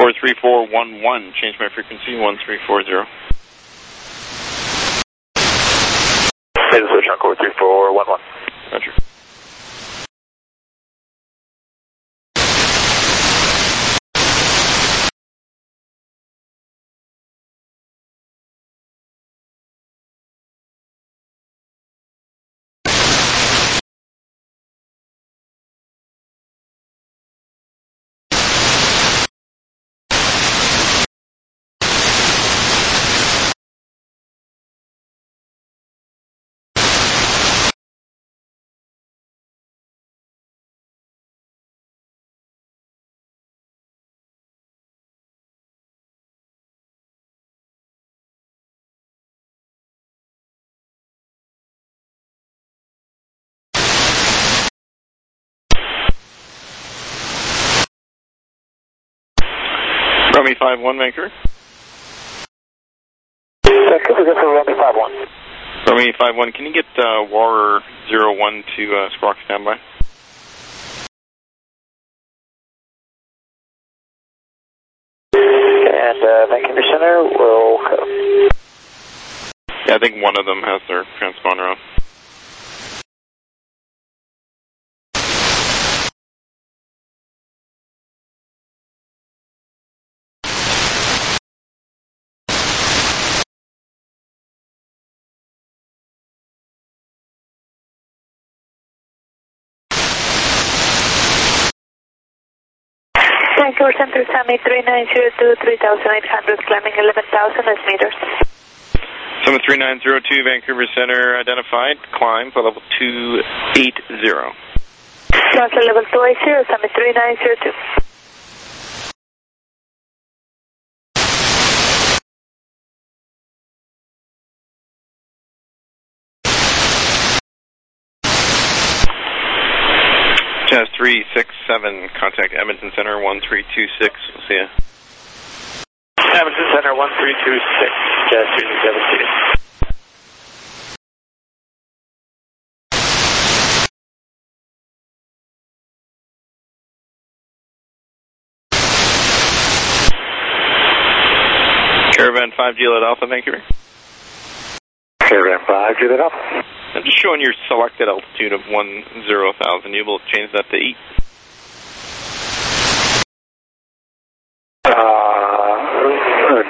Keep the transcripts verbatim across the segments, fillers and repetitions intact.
four three four one one, change my frequency, one three four zero. Hey, switch on core three four one one. Roger. Rummy five one, Vancouver. Vancouver, go for Rummy five one. Rummy five one, can you get uh, War zero one to uh, Squawk standby? And uh, Vancouver Center will go. Yeah, I think one of them has their transponder on. Vancouver Center, Summit three nine zero two, three thousand eight hundred, climbing eleven thousand meters. Summit three nine zero two, Vancouver Center, identified, climb for level two eighty. Council level two eighty, Summit three nine zero two. Jazz three six seven, contact Edmonton Center one three two six. We'll see ya. Edmonton Center one three two six, Jazz three six seven, see ya. Caravan five, Juliet Alpha, Vancouver. Caravan five, Juliet Alpha. I'm just showing your selected altitude of one zero thousand. You will change that to eight. Uh,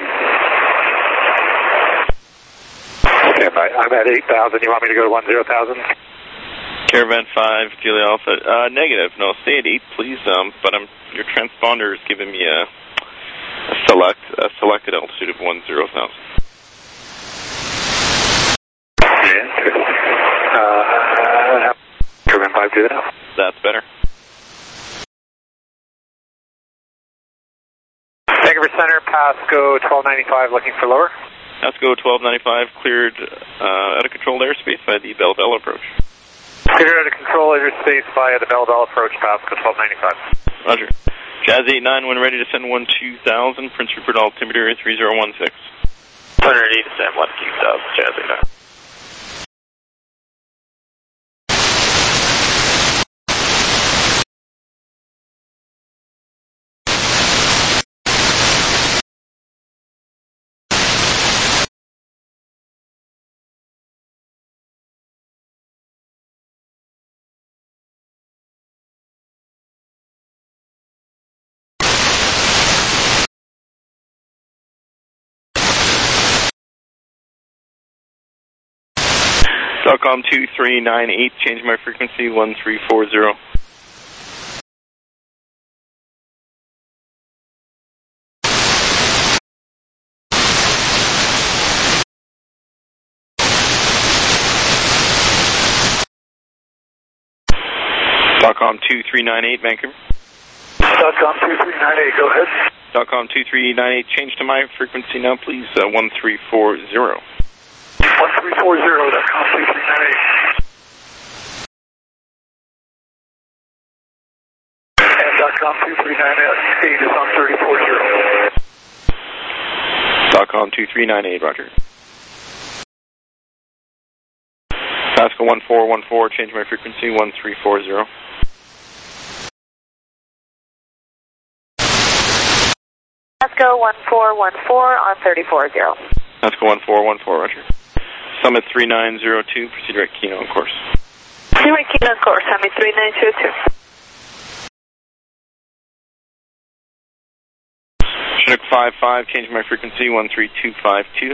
stand by. I'm at eight thousand. You want me to go to one zero thousand? Caravan five, Juliet Alpha. Uh, negative. No, stay at eight, please. Um, but I'm your transponder is giving me a, a select a selected altitude of one zero thousand. Uh, Caravan five, Juliet Alpha. That's better. Vancouver Center, Pasco twelve ninety-five, looking for lower. Pasco twelve ninety-five, cleared uh, out of controlled airspace by the Bell Bell approach. Cleared out of control airspace via the Bell Bell approach, Pasco twelve ninety-five. Roger. Jazz eight nine, when ready to send one two thousand, Prince Rupert altimeter three zero one six. one eighty to send one two thousand, Jazz eight nine. Telcom two three nine eight, change my frequency, one three four zero. Telcom two three nine eight, Vancouver. Telcom two three nine eight, go ahead. Telcom two three nine eight, change to my frequency now, please, uh, one three four zero. one three four zero, Telcom two three nine eight. And Telcom two three nine eight is on thirty four zero. Telcom two three nine eight, roger. Pasco one four one four, change my frequency, one three four zero. Echo one four one four on thirty-four zero. Echo one four one four, roger. Summit three nine zero two, proceed direct Kilo on course. Direct Kilo on course, Summit three nine zero two. Chinook five five, changing my frequency, one three two five two.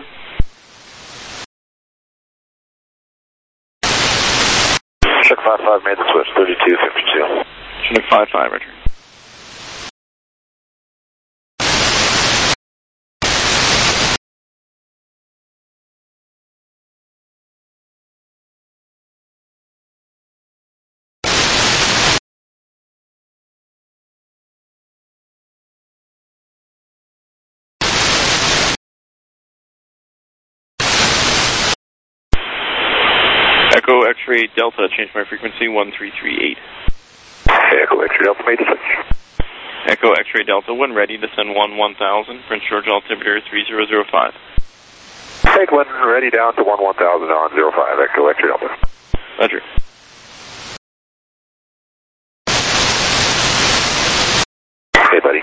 Chinook five five made the switch, thirty-two fifty-two. Chinook five five, roger. Echo X-ray Delta, change my frequency, one three three eight. Okay, Echo X-ray Delta made the switch. Echo X-ray Delta, when ready, descend one one thousand, Prince George altimeter three zero zero five. Take one ready down to one one thousand on zero five, Echo X-ray Delta. Roger. Hey, buddy.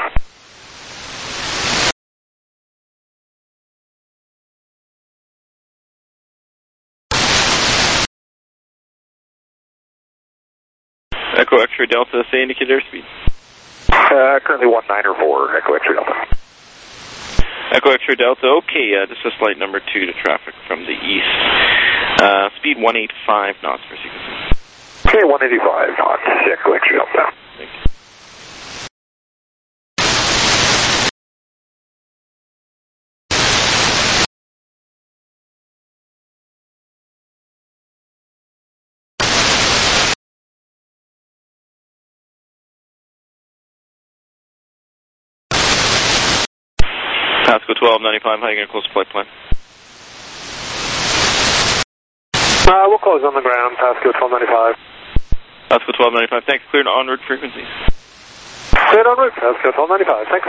Echo X-ray Delta, say indicated airspeed. Uh, currently one nine or four, Echo X-ray Delta. Echo X-ray Delta, okay, uh, this is flight number two to traffic from the east. Uh, speed one eighty-five knots per sequence. Okay, one eighty-five knots, Echo X-ray Delta. Thank you. Pasco twelve ninety-five, how are you going to close the flight plan? Uh, we'll close on the ground, Pasco twelve ninety-five. Pasco twelve ninety-five, thanks. Cleared en route frequencies. Cleared en route, Pasco twelve ninety-five, thanks.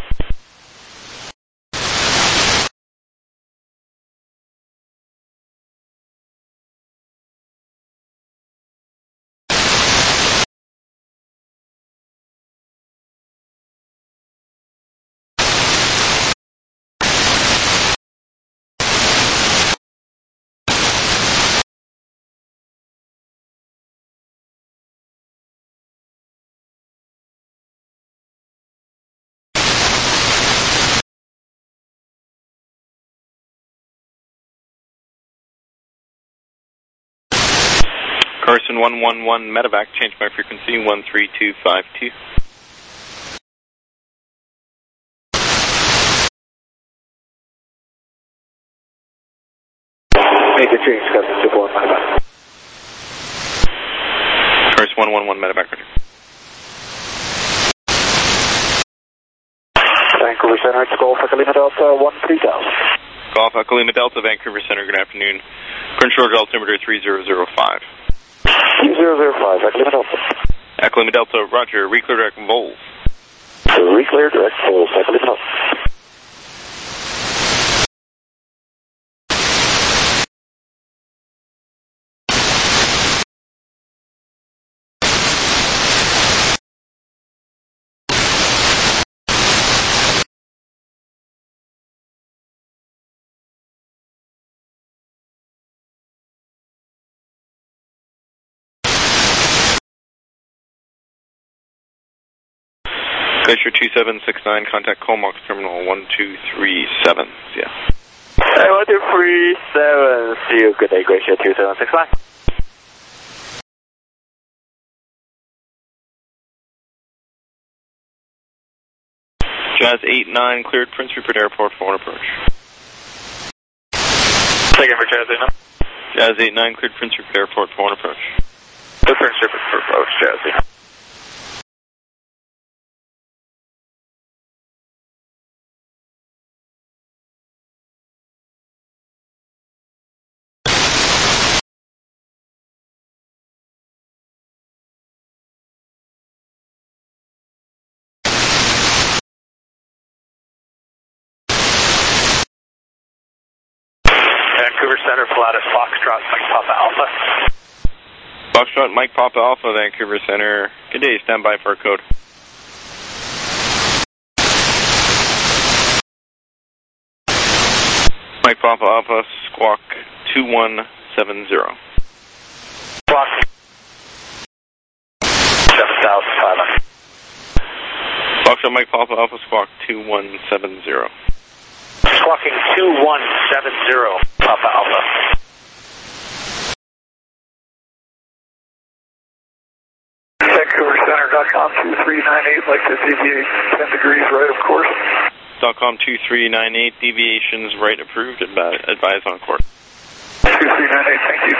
Carson one one one medevac, change my frequency, one three two five two. Make the change, Carson two four one medevac. Carson one one one medevac, roger. Vancouver Center, it's Golf Echo Lima Delta one three thousand. Golf Echo Lima Delta, Vancouver Center, good afternoon. Prince George altimeter three zero zero five. three zero zero five, Echo Lima Delta. Echo Lima Delta, roger, reclear direct Vols. Reclear direct Vols, Echo Lima Delta. Glacier two seven six nine, contact Comox Terminal one two three seven, yeah. Hey, one two three seven, see you, good day, Glacier two seven six nine. Jazz eight nine, cleared Prince Rupert Airport for one approach. Second for Jazz eight nine. Jazz eight nine, cleared Prince Rupert Airport for one approach. Good Prince Rupert for approach, Jazz eight nine. Vancouver Center, Pilatus, Foxtrot, Mike Papa Alpha. Foxtrot, Mike Papa Alpha, Vancouver Center. Good day, stand by for a code. Mike Papa Alpha, squawk two one seven zero. Squawk seven thousand five hundred. Foxtrot Mike Papa Alpha, squawk two one seven zero. Squawking two one seven zero, Papa Alpha. Vancouver Center dot com two three nine eight, like to deviate ten degrees right of course. Dot com two three nine eight, deviations right approved, advi advise on course. two three nine eight, thank you.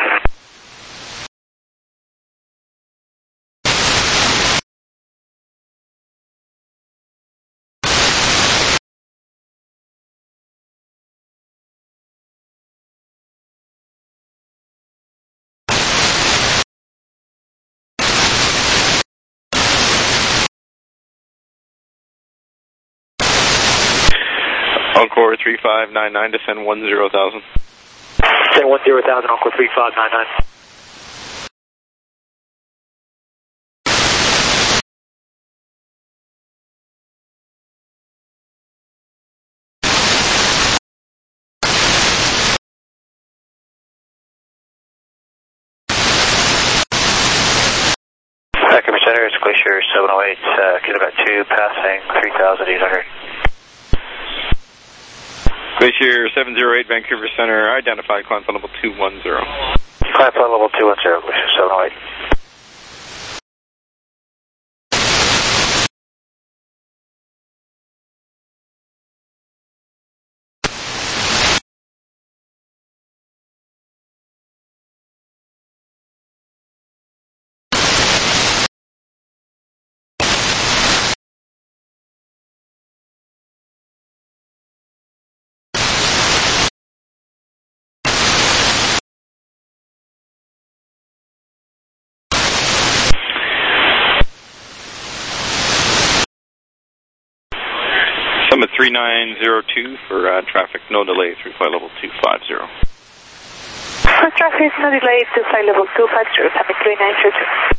Encore three five nine nine, descend one zero thousand. Descend one zero thousand, Encore three five nine nine. Vancouver Center, it's Glacier seven oh eight, uh, kilometer two, passing three thousand eight hundred. Glacier seven zero eight, Vancouver Center, identified, climb flight level two one zero. Climb flight level two one zero, Glacier seven oh eight. Summit three nine zero two for uh, traffic, no delay, through flight level two five zero. For traffic, no delay to flight level two five zero, Summit three nine zero two.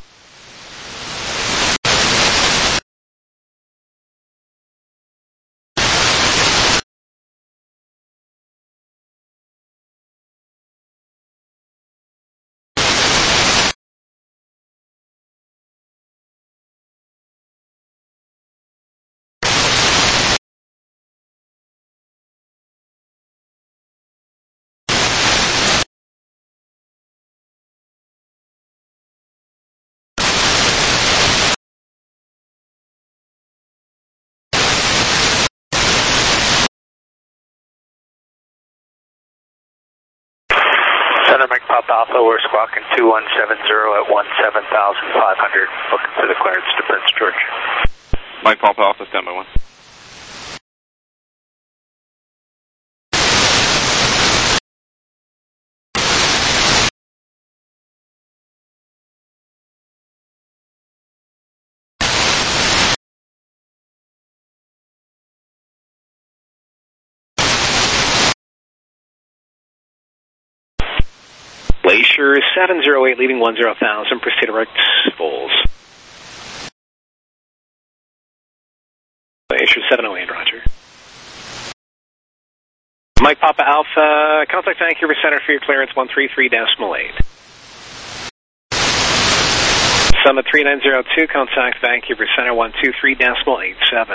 Center Mike Papa Alpha, we're squawking two one seven zero at one seven thousand five hundred, looking for the clearance to Prince George. Mike Papa Alpha, standby one. Glacier seven zero eight, leaving one zero thousand, proceed direct Bulls. Glacier seven oh eight, roger. Mike Papa Alpha, contact Vancouver Center for your clearance one three three decimal eight. Summit three nine zero two, contact Vancouver Center one two three decimal eight seven.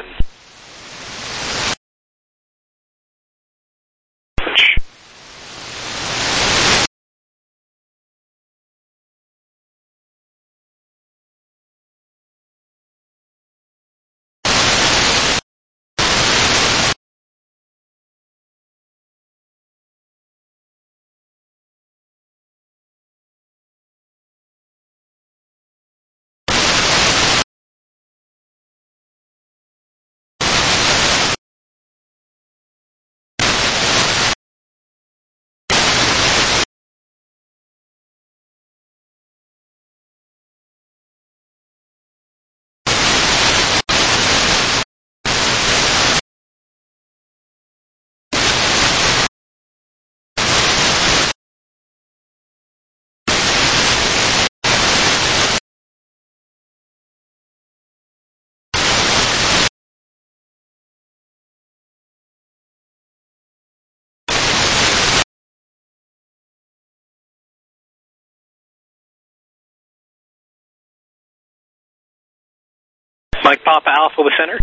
Mike Papa Alpha with center.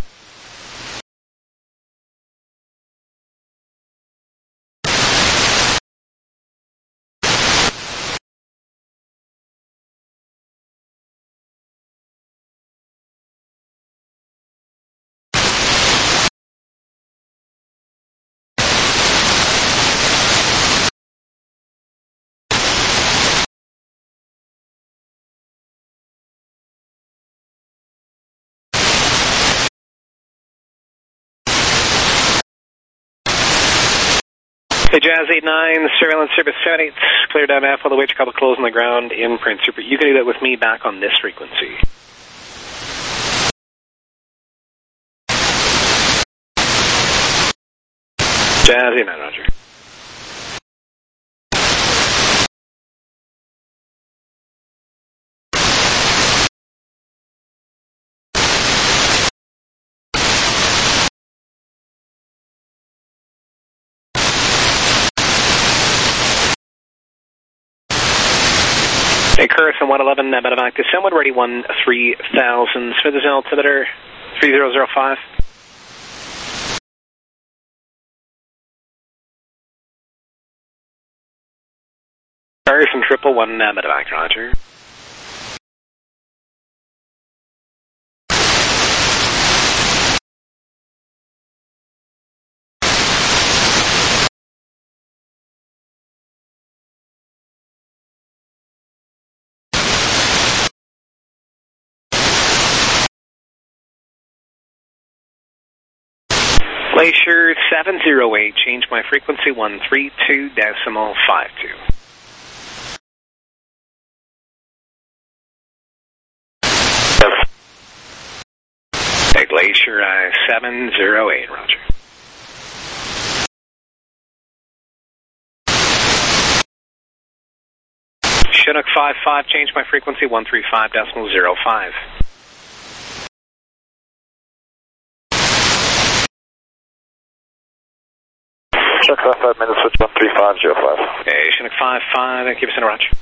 Hey, Jazz eight nine, surveillance service seven eight, clear down Alpha, the wage couple close on the ground in Prince Rupert. You can do that with me back on this frequency. Jazz eight nine, roger. Hey, Curtis and one eleven, Medevac to Sunwood, ready one three thousand, Smithers altimeter three zero zero five. Curtis and triple one, uh, Medevac, roger. Glacier seven zero eight, change my frequency one three two decimal five two. Hey, Glacier uh, seven zero eight, roger. Chinook five five, change my frequency one three five decimal zero five. Chinook five five, minutes switch one three five zero five. Hey, Chinook five five, keep us in a roger.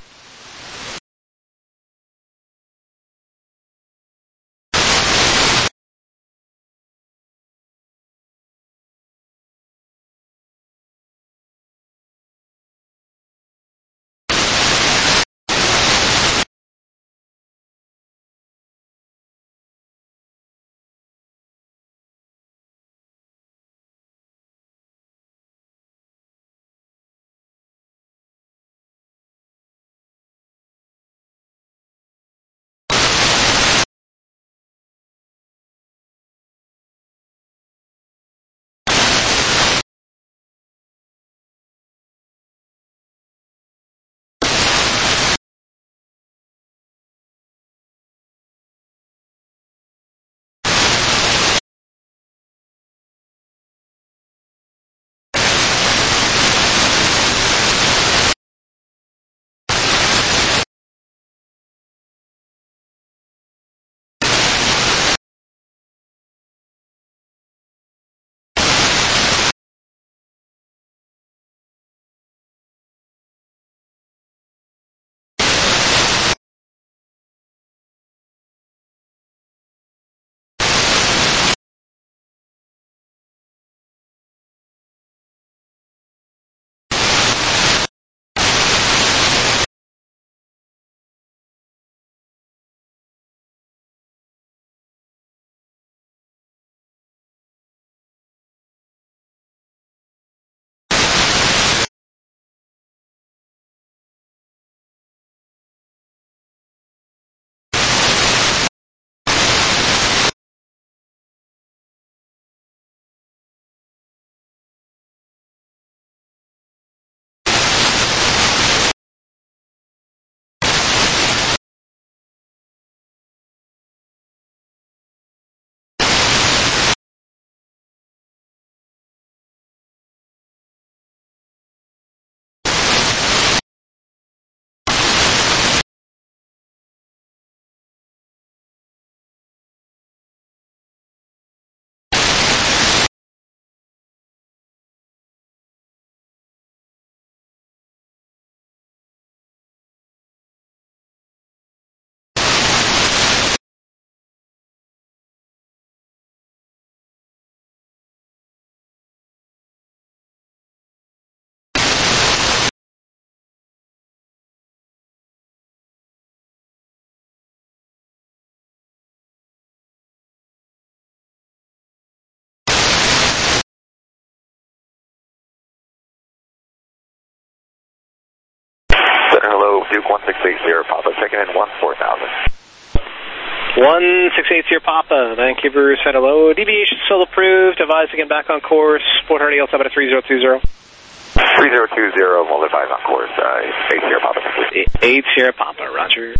Center, hello, Duke one six eight zero, Papa, checking in one four thousand. one six eight zero Papa, Vancouver, said hello. Deviation still approved. Advise again back on course. Port Hardy, altimeter three zero two zero. three zero two zero, we'll advise on course, uh, eight zero Papa. eight zero Papa, roger.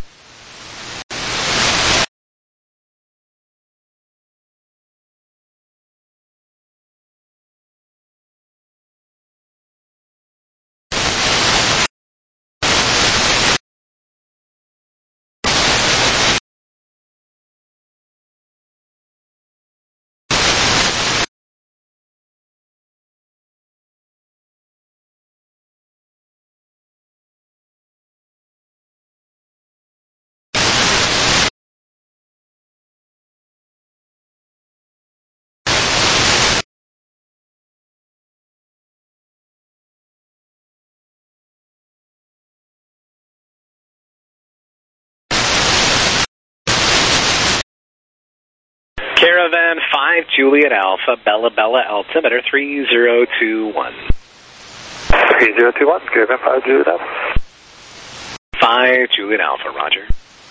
Caravan five, Juliet Alpha, Bella Bella, altimeter three zero two one. three zero two one, Caravan five, Juliet Alpha. five, Juliet Alpha, roger.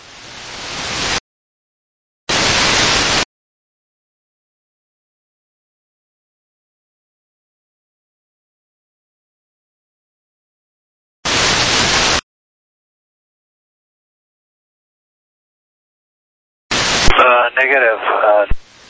Uh, negative, uh...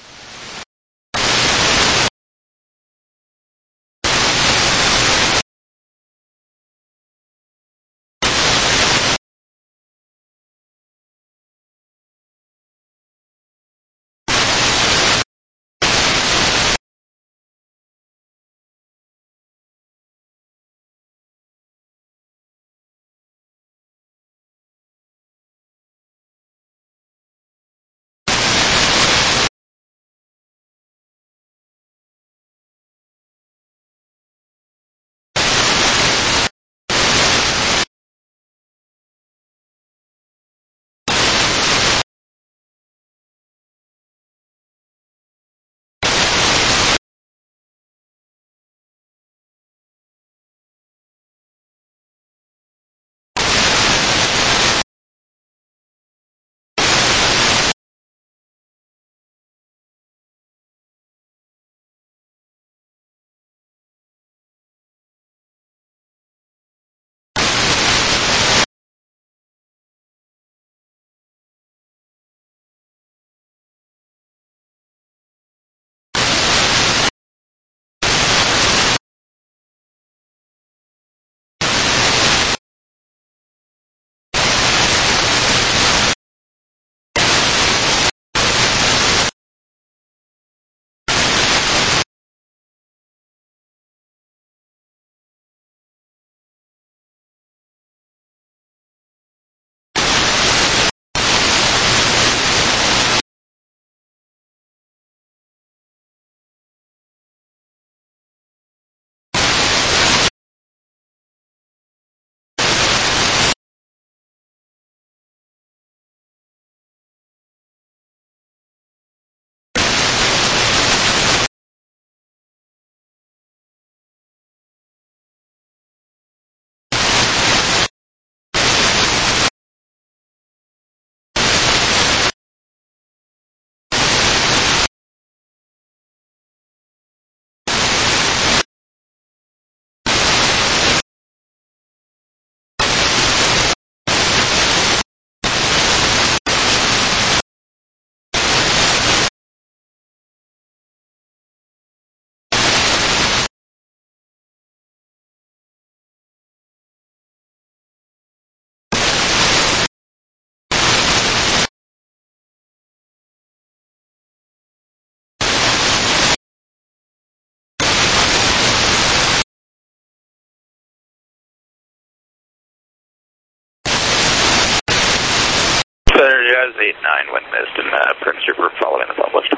Jazz eight nine, wind mist, and uh, Prince Trooper following the published.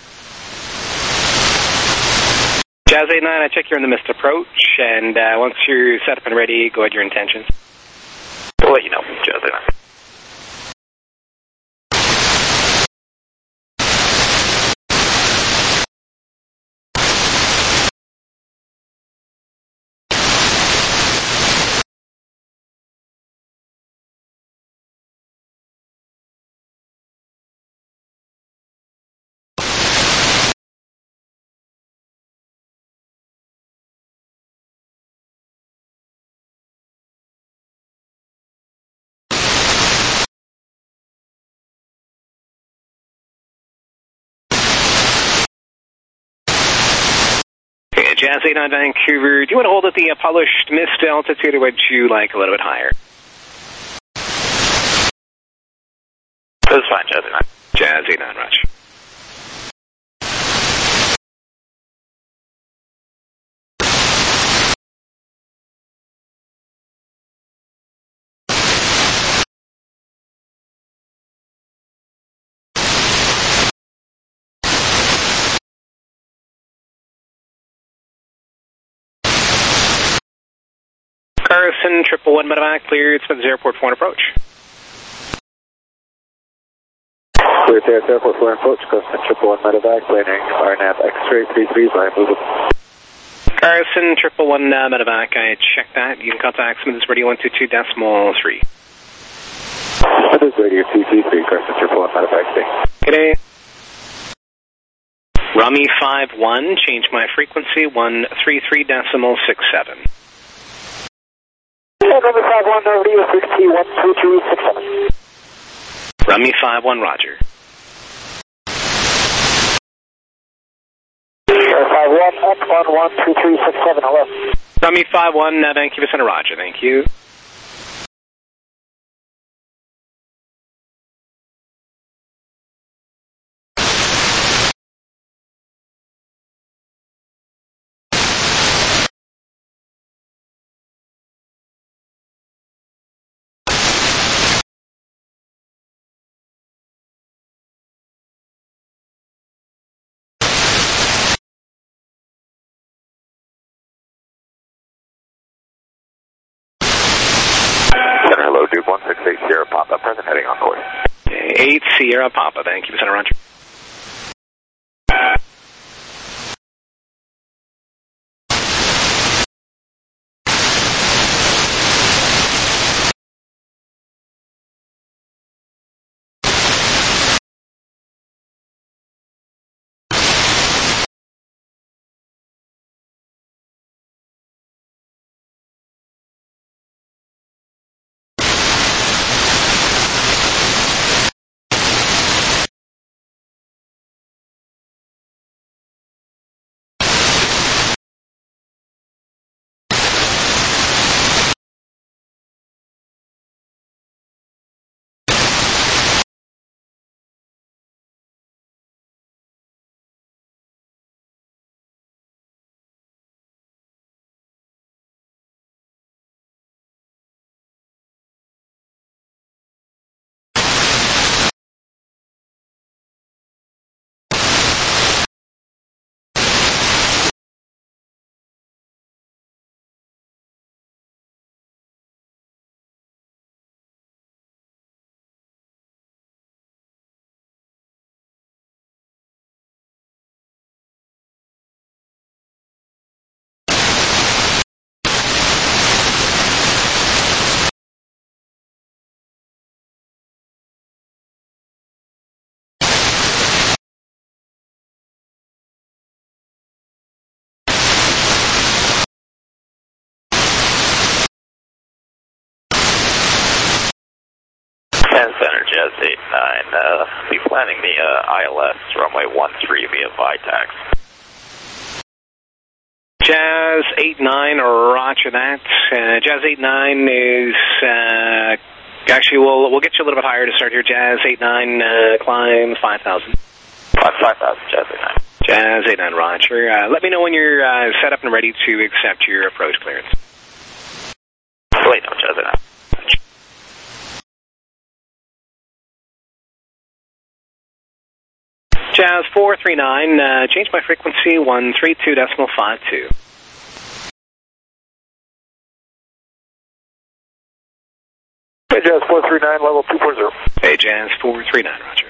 Jazz eight nine, I check you're in the mist approach, and uh, once you're set up and ready, go ahead your intentions. We'll let you know, Jazz eight nine. Jazz eight nine Vancouver, do you want to hold at the uh, polished mist altitude, or would you like a little bit higher? This is fine, Jazz eight nine. Jazz eight nine, roger. Carson, triple one medevac, cleared, Smiths Airport, four approach. Cleared there, Airport, four approach, Carson, triple one medevac, landing R N A V X-ray three three, by moving. Carson, triple one uh, medevac, I checked that. You can contact Smiths Radio one two two decimal three. Smiths Radio two two three, Carson, triple one medevac, stay. Good day. Rummy five one, change my frequency, one three three decimal six seven. Rummy five one, radio frequency one three three six seven. Rummy five one, roger. five one, X one one three three six seven, hello. Rummy five one, uh, Vancouver Center, roger, thank you. Hello, Duke one six eight Sierra Papa, present heading on course. eight Sierra Papa, thank you, Center, roger. ten Center, Jazz eight nine, uh, be planning the uh, I L S runway one three via Vitax. Jazz eight nine, roger that. Uh, Jazz eight nine is, uh, actually, we'll, we'll get you a little bit higher to start here. Jazz eight nine, uh, climb five thousand. Climb five thousand, Jazz eight nine. Jazz eight nine, roger. Uh, let me know when you're uh, set up and ready to accept your approach clearance. Wait, no, Jazz eight nine. Jazz four three nine, uh, change my frequency, one three two decimal five two. Hey, Jazz four three nine, level two four zero. Hey, Jazz four three nine, roger.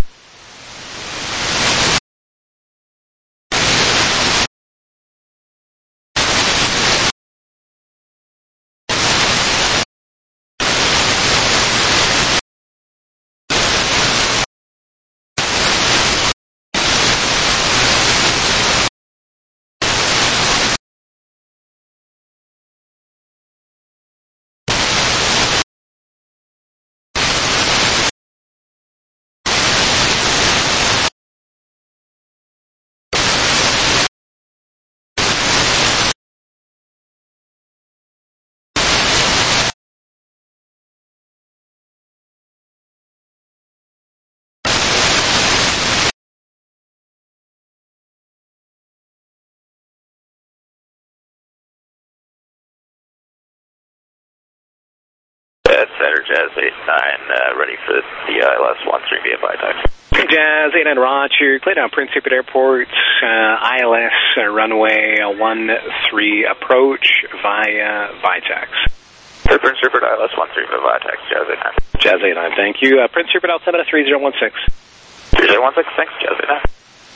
clear, Jazz eight nine, uh, ready for the I L S one three via Vitex. Jazz eight nine Roger, clear down Prince Rupert Airport, uh, I L S uh, runway one three approach via Vitex. Clear Prince Rupert, I L S one three via Vitex, Jazz eight nine. Jazz eight nine, thank you. Uh, Prince Rupert altimeter three zero one six. three zero one six, thanks, Jazz eight nine.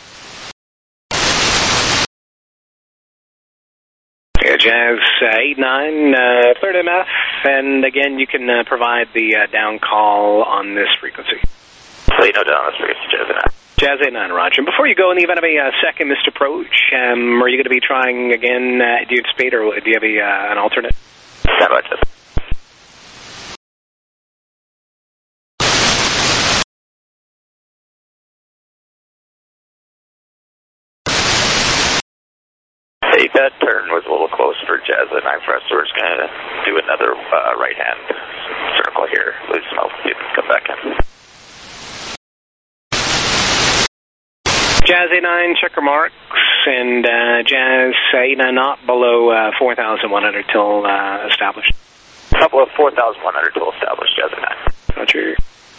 Yeah, Jazz uh, eight nine, uh, third M F, and again, you can uh, provide the uh, down call on this frequency. So you know down on this frequency, Jazz eight nine. Jazz eight nine, Roger. And before you go, in the event of a uh, second missed approach, um, are you going to be trying again, uh, do you have speed, or do you have a, uh, an alternate? Stand by, Jazz. Hey, that turn was a little close for Jazz eight nine for us, so we're just going to do another uh, right-hand circle here, lose some altitude, and come back in. Jazz eight nine, checker marks, and uh, Jazz eight nine not below uh, four thousand one hundred till uh, established. Couple of four thousand one hundred till established, Jazz eight nine. Roger.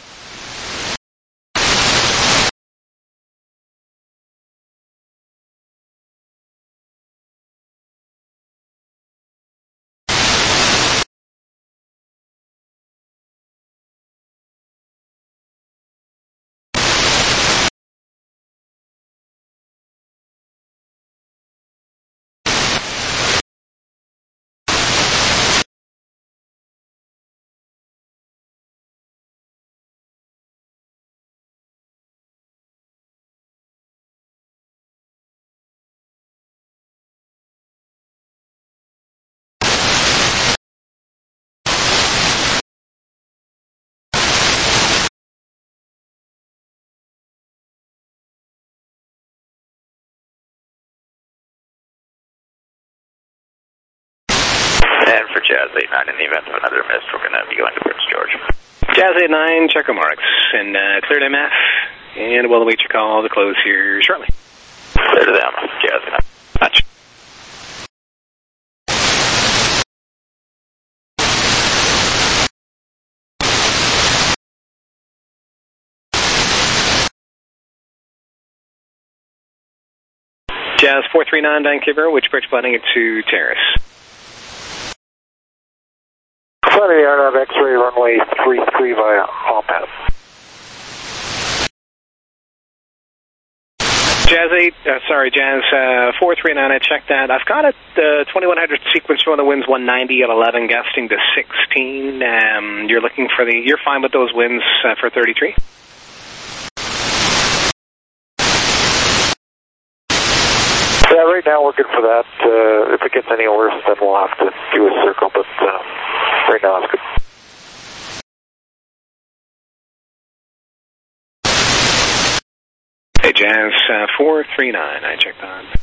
And for Jazz eight nine, in the event of another miss, we're going to be going to Prince George. Jazz eight nine, checker marks, and uh, cleared M F, and we'll await your call to close here shortly. Clear to them, Jazz eight nine. Touch. Jazz four three nine, Vancouver, which bridge planning to Terrace. Sunny R N A V X-ray runway three three via Alpine. Jazz eight, uh, sorry, Jazz uh, four three nine, I checked that. I've got it, uh, twenty-one hundred sequence for the winds one ninety at eleven, gusting to sixteen. Um, you're looking for the, you're fine with those winds uh, for thirty-three? Yeah, right now we're good for that. Uh, if it gets any worse, then we'll have to do a circle, but uh, right now it's good. Hey, Jazz uh, four three nine, I checked on.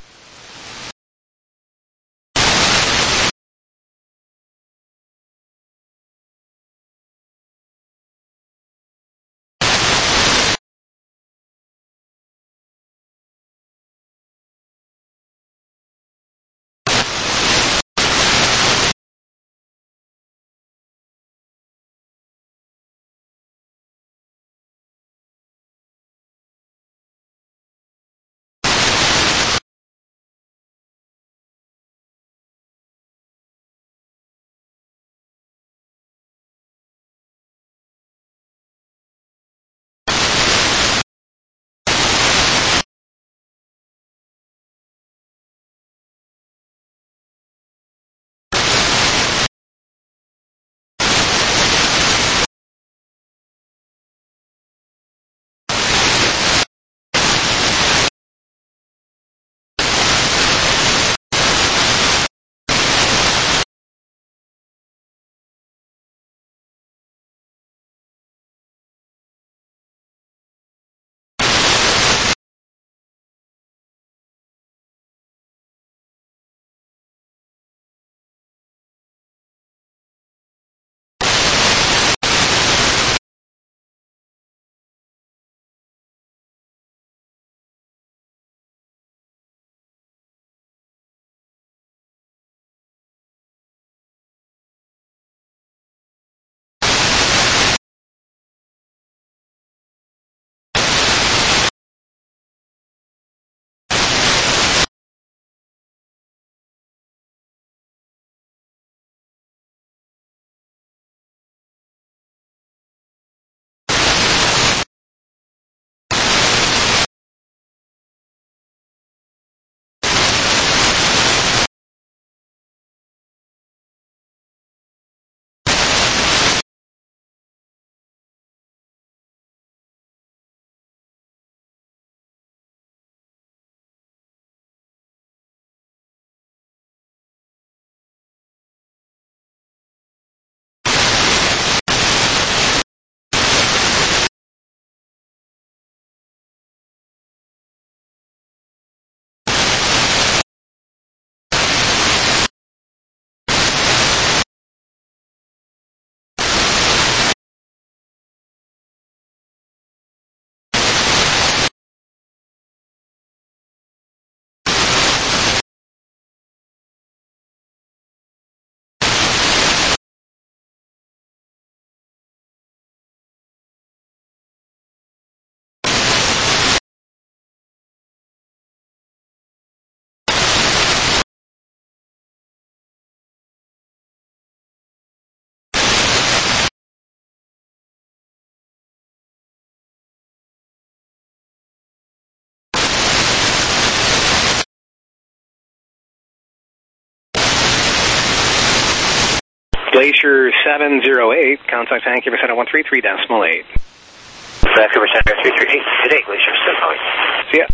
Glacier seven zero eight, contact Vancouver Center one three three decimal eight. Vancouver Center three three eight, today, Glacier seven zero eight. See ya.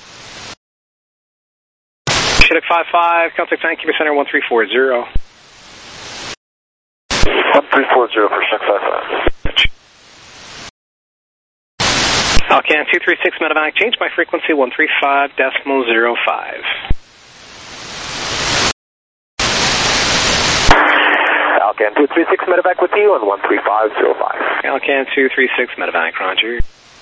Chinook five five, contact Vancouver Center one three four zero. one three four zero for Chinook five five. Alcan two three six Medevac, change my frequency one three five decimal zero five. Alcan two three six Medevac with you on one three five zero five. Alcan two three six Medevac, roger.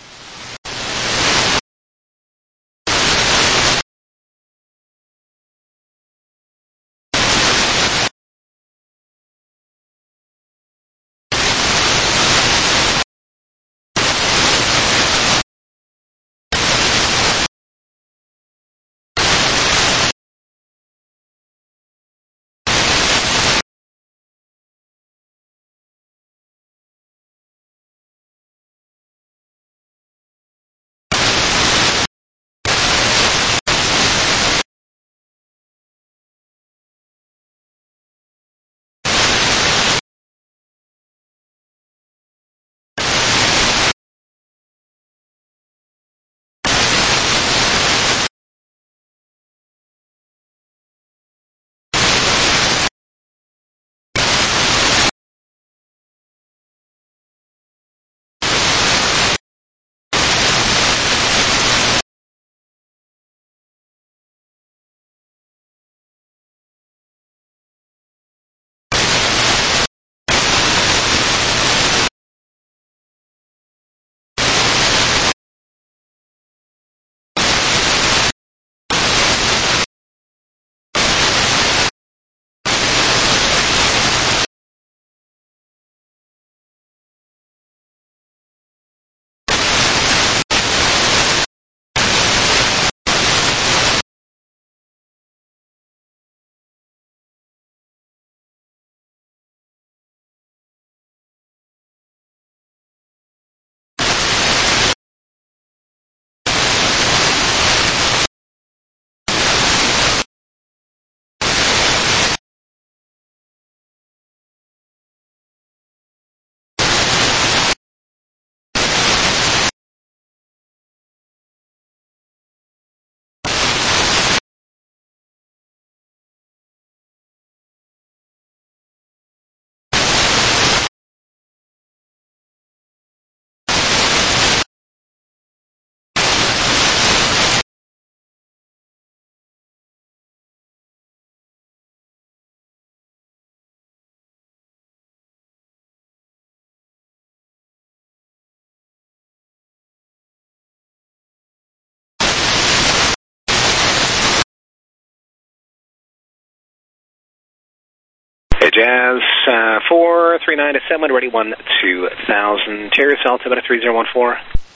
Hey, Jazz, uh, four three nine to seven, ready one two thousand. Terrace altimeter three zero one four.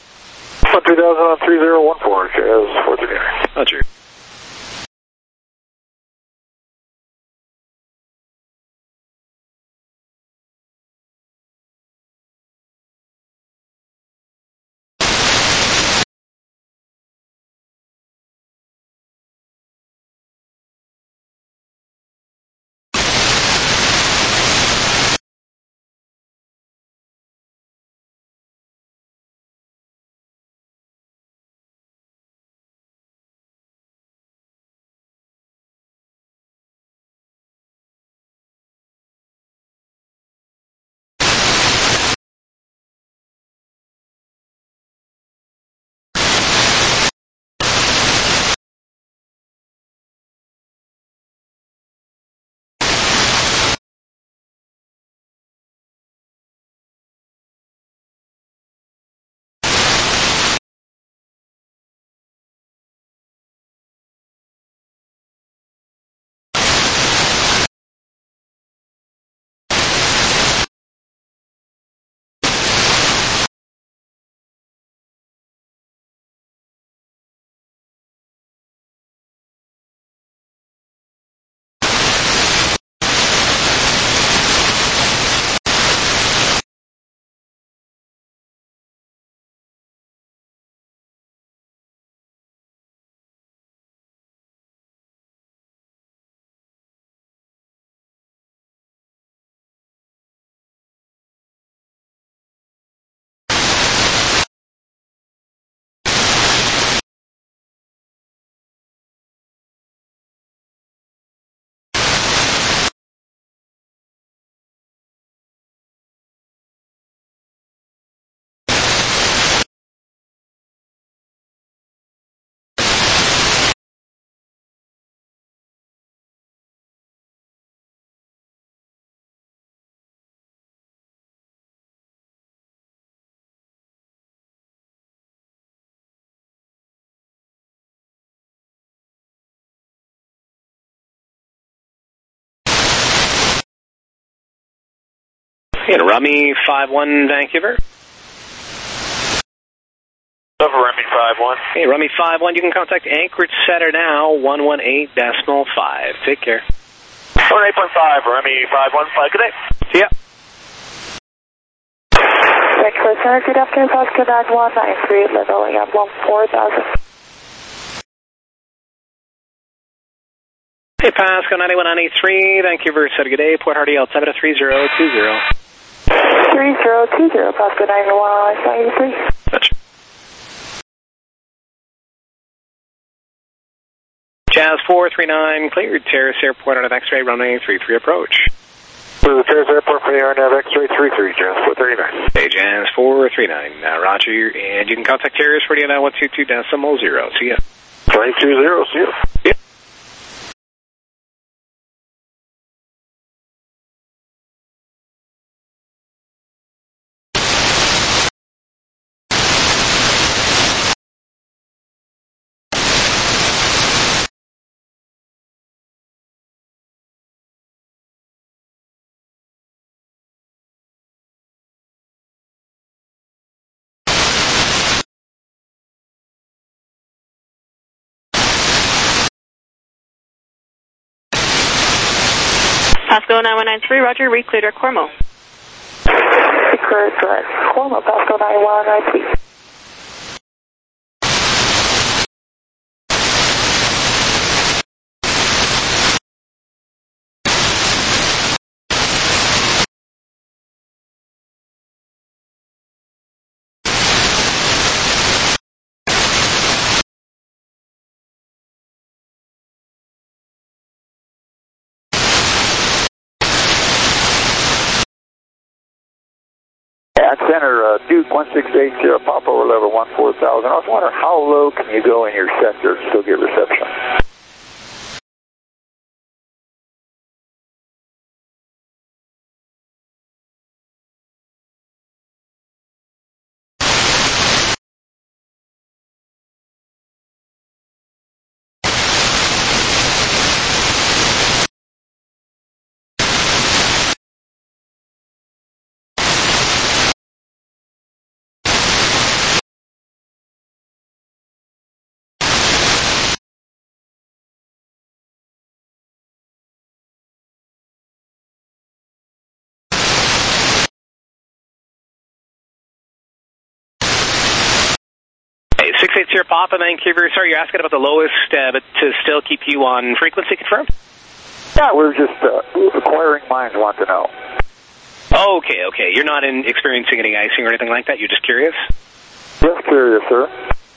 one two thousand on three zero one four, Jazz, four three nine. Roger. And Rummy five one, Vancouver. Over Rummy five one. Hey, Rummy five one, you can contact Anchorage Center now, one one eight decimal five. Take care. one eight point five, Rummy five one, fly good day. See ya. Vancouver Center, good afternoon, Pasco nine one nine three, leveling up one four thousand. Hey, Pasco ninety-one ninety-three, Vancouver Center, good day, Port Hardy Altimeter three zero two zero. three zero two zero, Pasco ninety-one ninety-three. Gotcha. Jazz four three nine, cleared, Terrace Airport out of X-ray, runway three three approach. To the Terrace Airport for the R N A V X-ray three three, Jazz four thirty-nine. Hey, Jazz four three nine, uh, roger, and you can contact Terrace for the one two two decimal zero. See ya. three two zero, see ya. Yep. Pasco nine one nine three, roger, recleared our Cormo. Recleared correct. Cormo, Pasco nine one nine three. At center, uh, Duke one six eight zero, Papa over level one four thousand. I was wondering how low can you go in your sector to still get reception? six eight zero Papa, Vancouver. Sorry, you're asking about the lowest, uh, but to still keep you on frequency confirmed? Yeah, we're just uh, acquiring minds want to know. Oh, okay, okay. You're not in experiencing any icing or anything like that? You're just curious? Just curious, sir.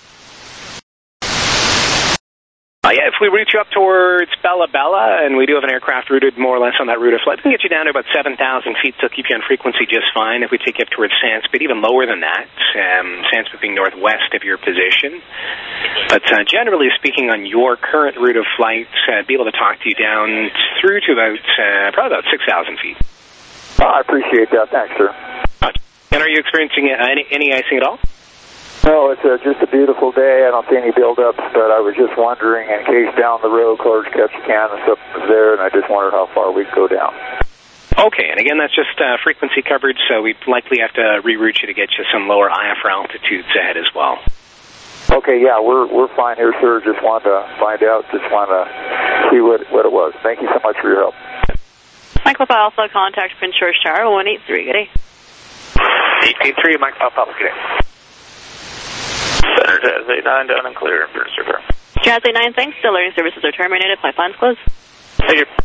Uh, yeah, if we reach you up towards Bella Bella, and we do have an aircraft routed more or less on that route of flight, we can get you down to about seven thousand feet, so keep you on frequency just fine. If we take you up towards Sandspit, even lower than that, um, Sandspit being northwest of your position. But uh, generally speaking, on your current route of flight, uh, be able to talk to you down through to about, uh, probably about six thousand feet. Oh, I appreciate that. Thanks, sir. Uh, and are you experiencing uh, any, any icing at all? No, it's uh, just a beautiful day. I don't see any buildups, but I was just wondering, in case down the road, Clark's Ketchikan and stuff was there, and I just wondered how far we'd go down. Okay, and again, that's just uh, frequency coverage, so we'd likely have to reroute you to get you some lower I F R altitudes ahead as well. Okay, yeah, we're we're fine here, sir. Just wanted to find out, just wanted to see what what it was. Thank you so much for your help. Mike Papa Alpha, contact Prince George Tower, one eight three, good day. eight eight three, Mike Papa Alpha, good day. Center Jazz eight nine, down and clear, first circle. Jazz eight nine, thanks. Still learning services are terminated. Flight plans closed. Thank you.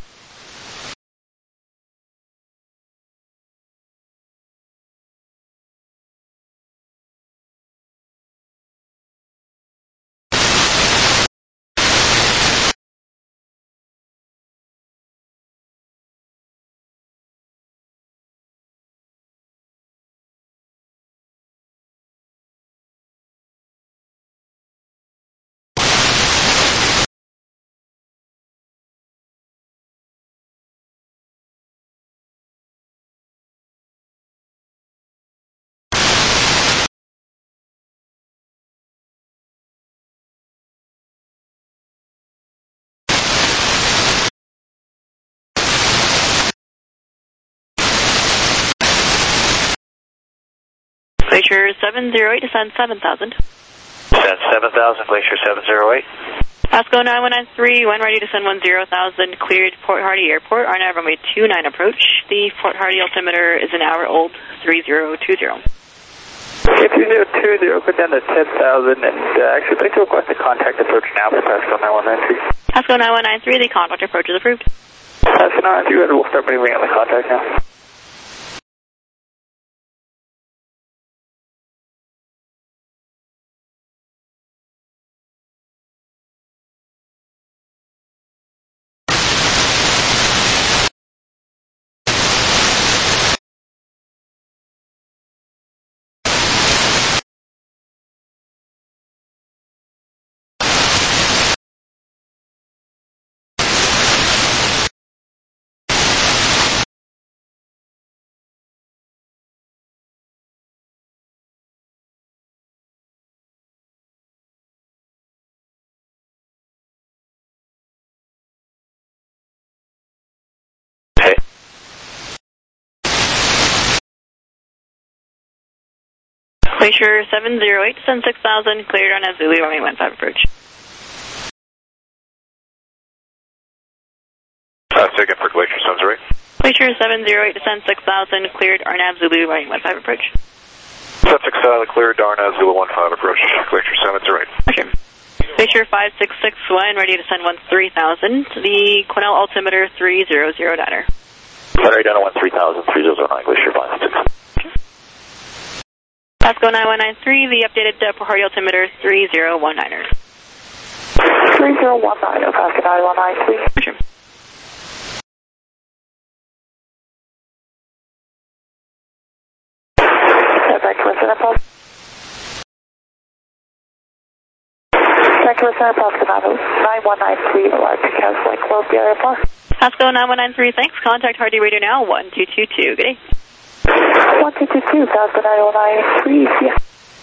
Glacier seven zero eight, descend seven thousand. Descend seven thousand, Glacier seven zero eight. Pasco nine one nine three, when ready to send one zero thousand, cleared Port Hardy Airport, R N A V runway two nine approach. The Port Hardy altimeter is an hour old, three zero two zero. Okay, two zero two zero, put down to ten thousand, and uh, actually, I'd like to request a contact approach now for Pasco nine one nine three. Pasco nine one nine three, the contact approach is approved. Pasco nine one nine three, we'll start moving on the contact now. Glacier seven zero eight, descend six thousand, cleared on a Zulu runway one five approach. Uh, second for Glacier seven zero eight. Glacier seven zero eight, descend six thousand, cleared R N A V Zulu runway one five approach. Six thousand, cleared Darna, Zulu one five approach, Glacier seven zero eight. Glacier. Glacier five six six one, ready to send one three thousand, the Quinnell altimeter three zero zero niner. Sorry, down to one three thousand, three zero zero nine, Glacier five six. Pasco nine one nine three, the updated uh, Port Hardy altimeter three zero one niner. three zero one nine, Pasco nine one nine three. Sure. Back to Center Pulse. Back to Center Pulse, nine one nine three, arrived to cancel like Columbia Airport. Pasco nine one nine three, thanks. Contact Hardy Radio now, one two two two. Good day. one two two two, Pasco nine one nine three, yeah.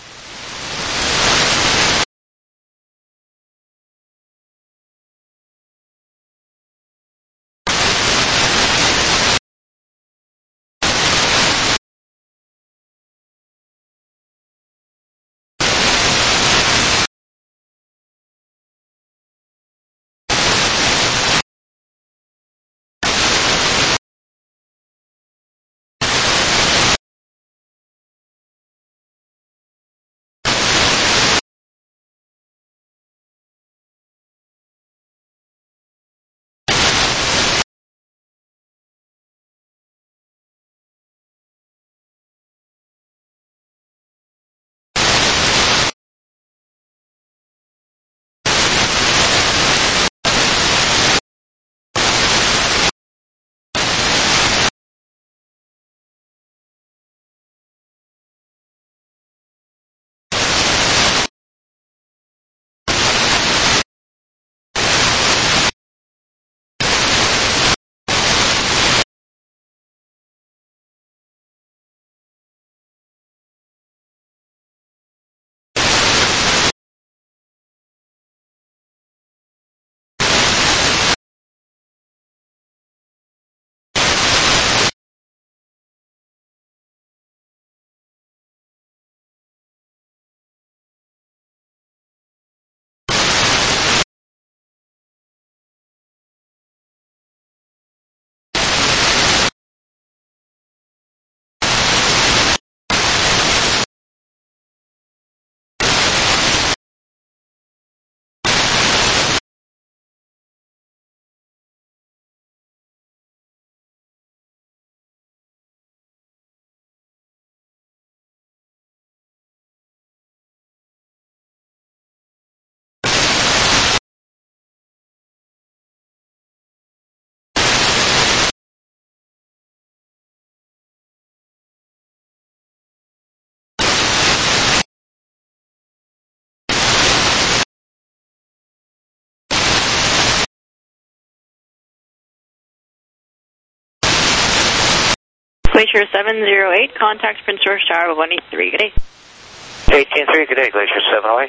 Glacier seven zero eight, contact Prince George Tower one eight three. Good day. eighteen three, good day, Glacier seven oh eight.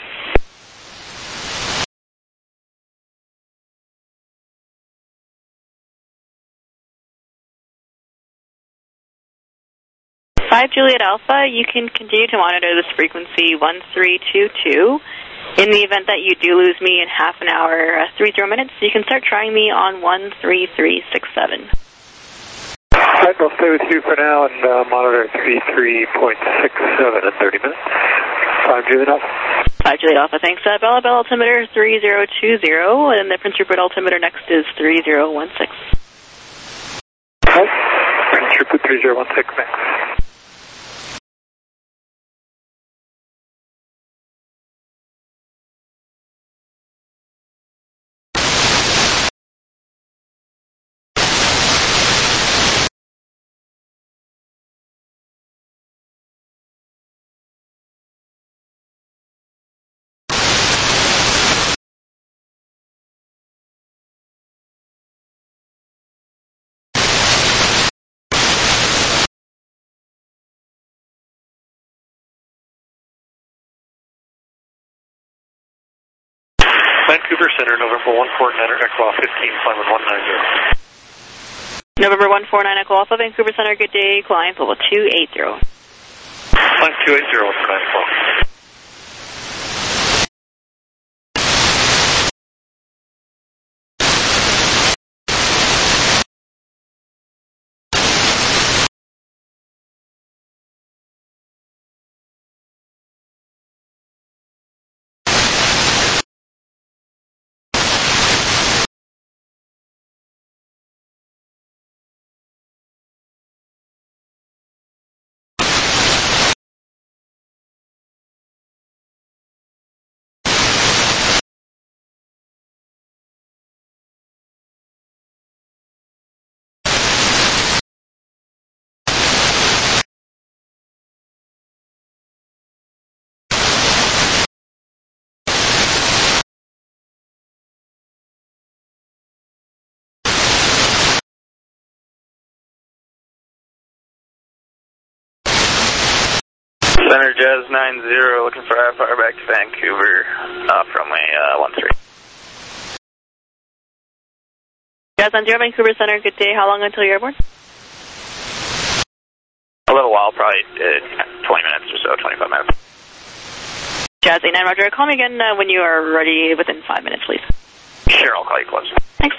five Juliet Alpha, you can continue to monitor this frequency one three two two. In the event that you do lose me in half an hour, uh, three zero minutes, you can start trying me on one three three six seven. Right, I'll stay with you for now and uh, monitor three three point six seven in thirty minutes. five Juliet Alpha. five Juliet Alpha, thanks. Uh, Bella Bell altimeter three zero two zero, and the Prince Rupert altimeter next is three zero one six. Right, Prince Rupert three zero one six, thanks. Vancouver Center, November one four nine, Echo Alpha fifteen, climb with one nine zero. November one four nine Echo Alpha, Vancouver Center, good day, climb level two eight zero. Climb two eight zero for nine twelve. Center Jazz nine zero, looking for half hour back to Vancouver, uh, from a uh, one three. Jazz nine zero, Vancouver Center, good day, how long until you're airborne? A little while, probably uh, twenty minutes or so, twenty-five minutes. Jazz eight nine, Roger, call me again uh, when you are ready within five minutes, please. Sure, I'll call you close. Thanks.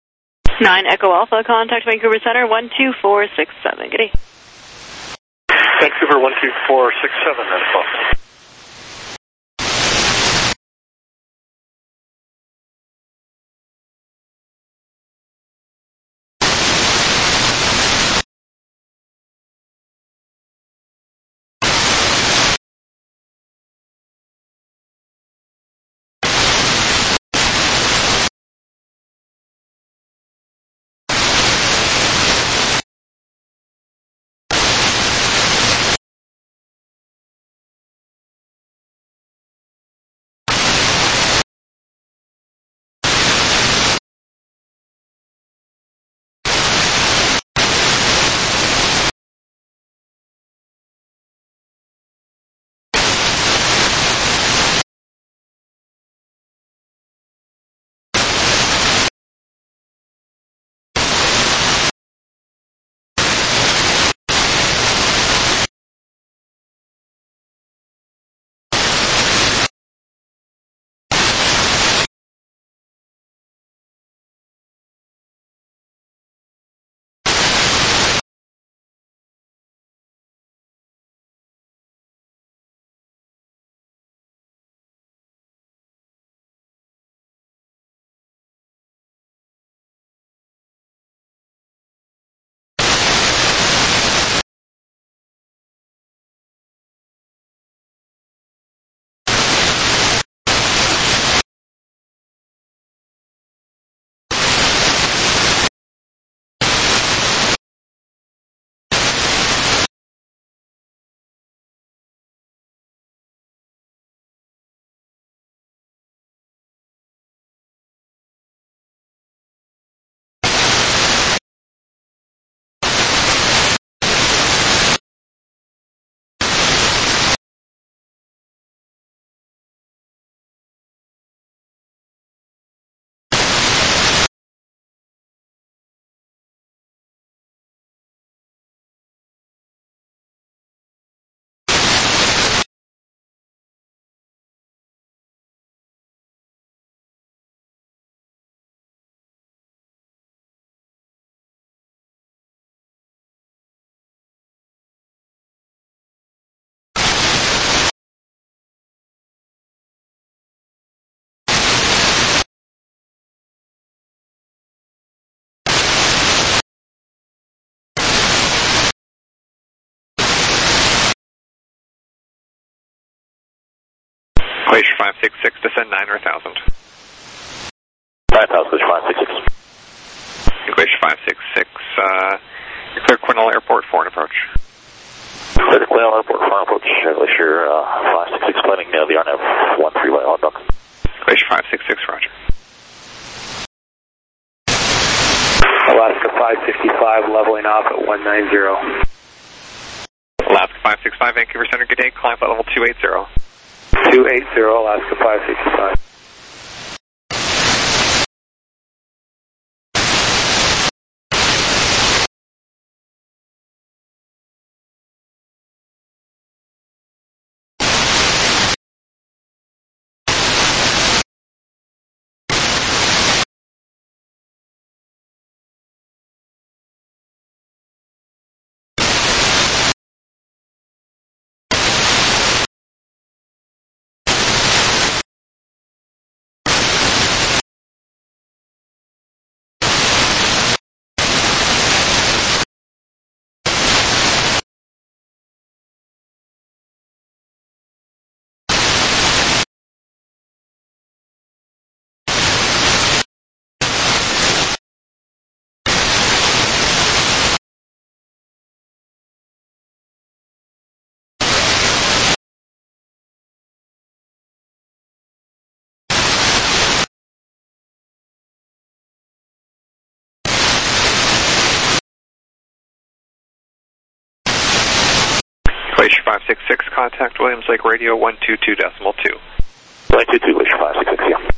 nine Echo Alpha, contact Vancouver Center, one two four six seven. Good day. Vancouver one two four six seven, that's Boston. Glacier five six six, descend nine or one thousand. nine thousand, Glacier five six six. Glacier five six six, uh, you're clear Quinnell Airport, foreign approach. Clear Quinnell Airport, foreign approach, Glacier uh, five six six, planning uh, the R N A V one three by on dock. Glacier five six six, roger. Alaska five sixty-five, leveling off at one nine zero. Alaska five six five, Vancouver Center, good day, climb at level two eight zero. two eight zero, Alaska five sixty-five. Glacier five six six, contact Williams Lake Radio one two two decimal two. one two two, Glacier five six six, yeah.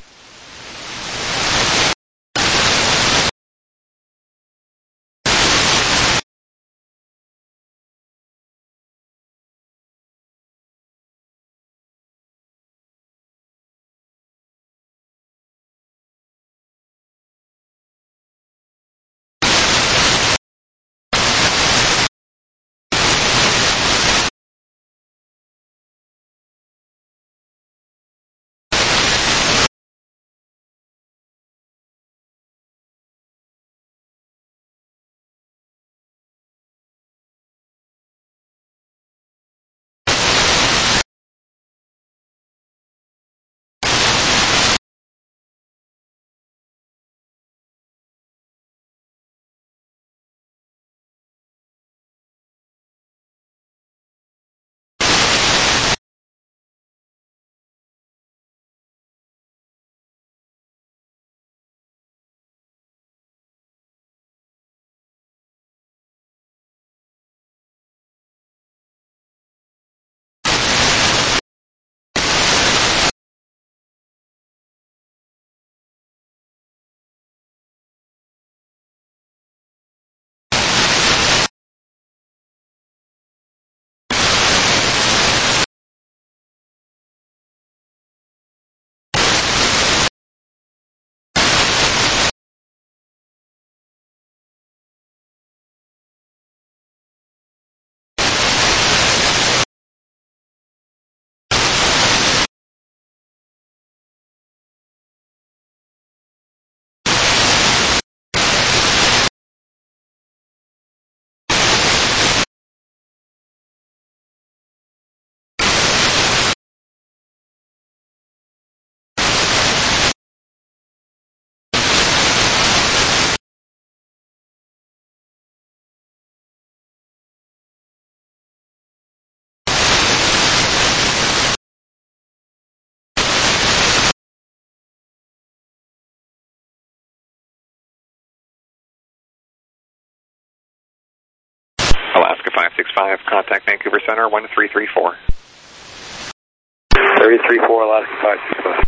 five six five, contact Vancouver Center, one three three four. three three four, Alaska five six five.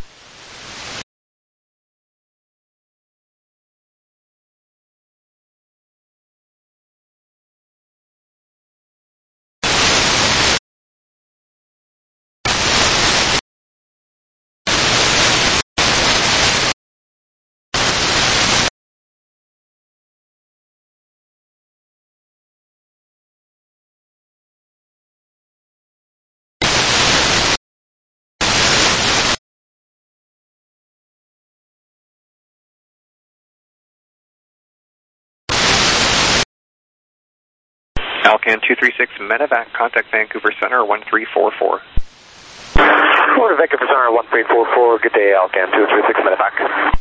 Alcan two three six Medevac, contact Vancouver Center, one three four four. Florida Vancouver Center, one three four four. Good day, Alcan two three six Medevac.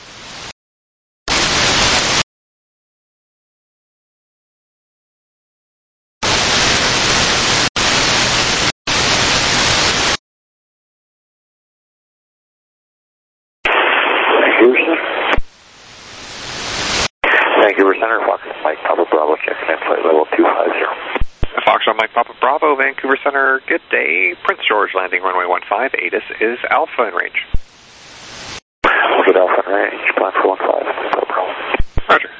Vancouver Center, Fox Mike Papa Bravo, checking in flight level two five zero. Foxtrot Mike Papa Bravo, Vancouver Center, good day. Prince George landing runway one five, A T I S is Alpha in range. Look at Alpha in range, plan for one five, no problem. Roger.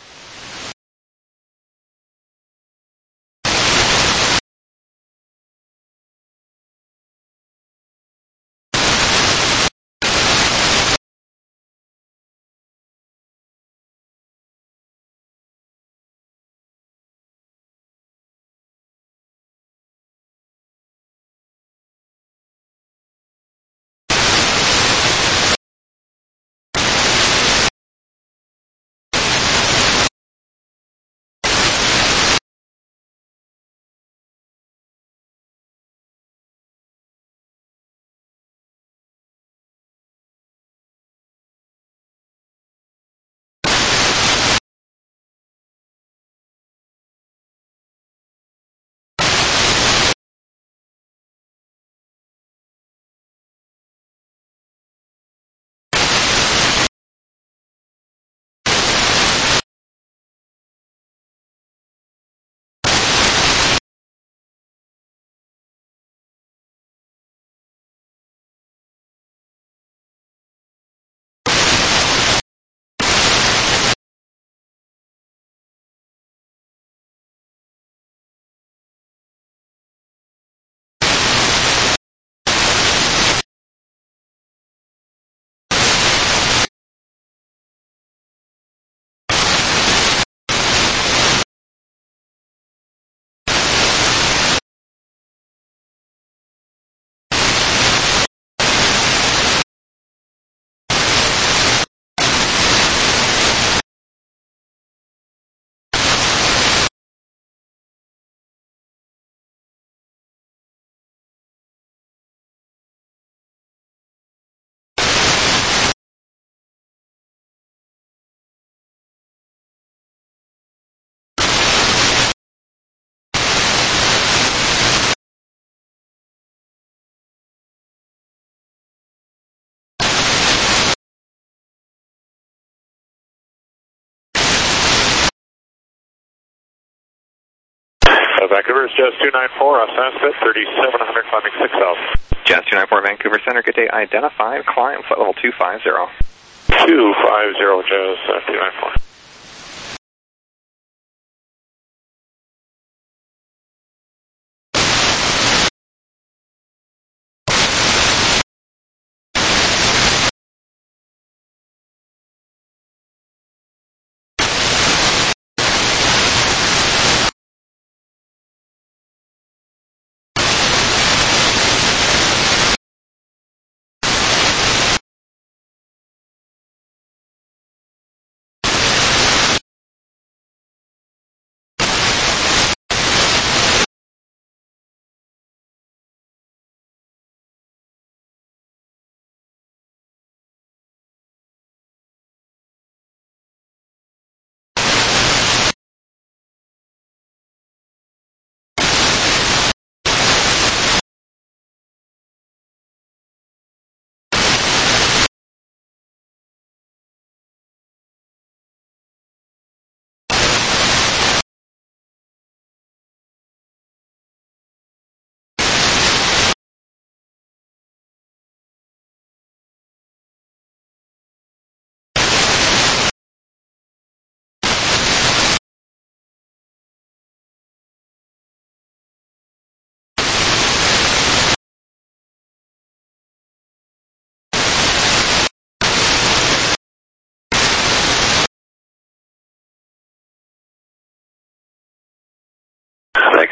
Vancouver is Jazz two nine four, uh, Sanskrit, thirty-seven hundred, climbing six thousand. Jazz two nine four, Vancouver Center, good day, identified, climb, flight level two five zero. two five zero, Jazz uh, two nine four.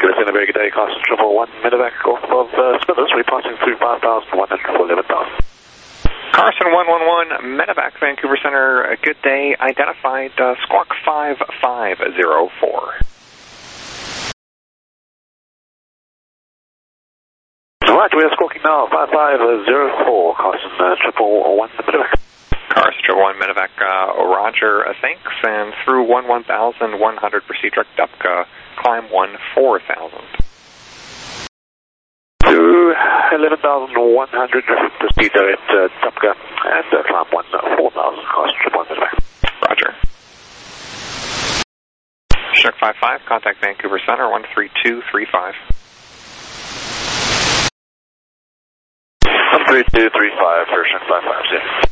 Vancouver Center, very good day. Cost triple one, medevac off of uh, Smithers, repassing through five thousand one hundred for eleven thousand. Carson one one one, medevac Vancouver Center, a good day. Identified uh, Squawk five five zero four. Right, we are squawking now, five five zero four, Carson uh, triple one, medevac. Carson triple one, medevac, uh, Roger, uh, thanks, and through one one thousand one hundred, proceed direct Dupka, climb one four thousand. To eleven thousand one hundred, proceed direct uh, Dupka, and uh, climb one four thousand, Carson triple one, medevac. Roger. Chinook five five, contact Vancouver Center, one three two three five. one three two three five for Chinook five five, see.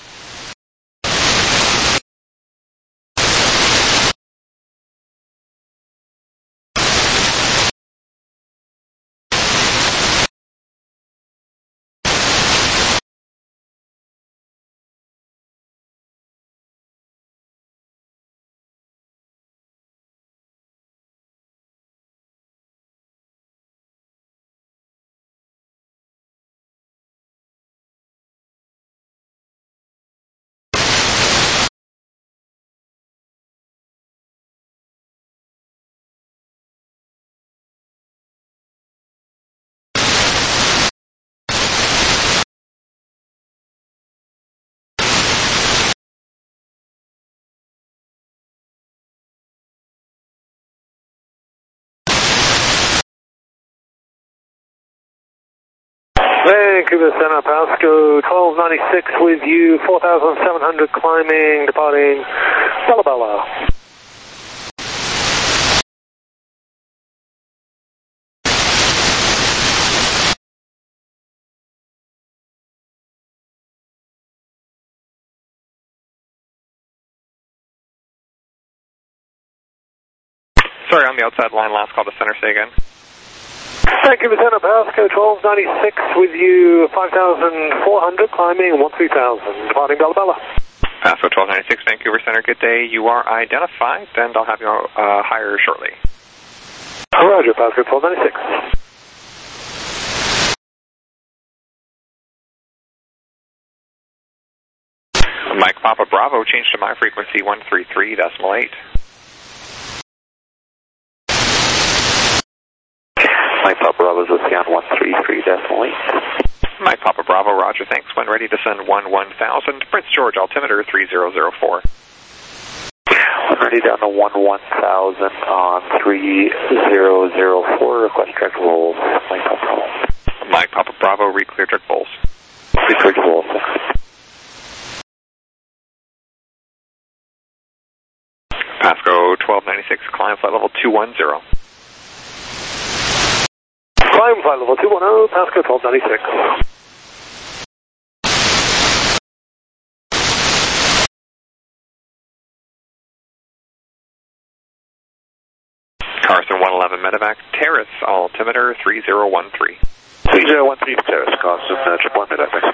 Vancouver Center, Pasco twelve ninety-six with you, four thousand seven hundred climbing, departing Bella Bella. Sorry, on the outside line, last call to center, say again. Vancouver Center, Pasco twelve ninety-six with you, five thousand four hundred climbing, one three thousand, departing Bella Bella. Pasco twelve ninety-six, Vancouver Center, good day. You are identified, and I'll have you uh, higher shortly. Roger, Pasco twelve ninety-six. Mike Papa Bravo, change to my frequency, one three three decimal eight. Mike Papa Bravo's Ocean one three three decimal eight. Mike Papa Bravo, Roger, thanks. When ready, descend one one thousand. Prince George, altimeter three zero zero four. When ready, down to one one thousand on three zero zero four. Request direct rolls. Mike Papa Bravo. Mike Papa Bravo, re-clear direct rolls. Re-clear direct rolls. Pasco twelve ninety-six, climb flight level two one zero. Climb flight level two one zero, Pasco twelve ninety-six. Carson one eleven medevac, Terrace, altimeter three zero one three. three zero one three Terrace, Carson, uh, triple one medevac.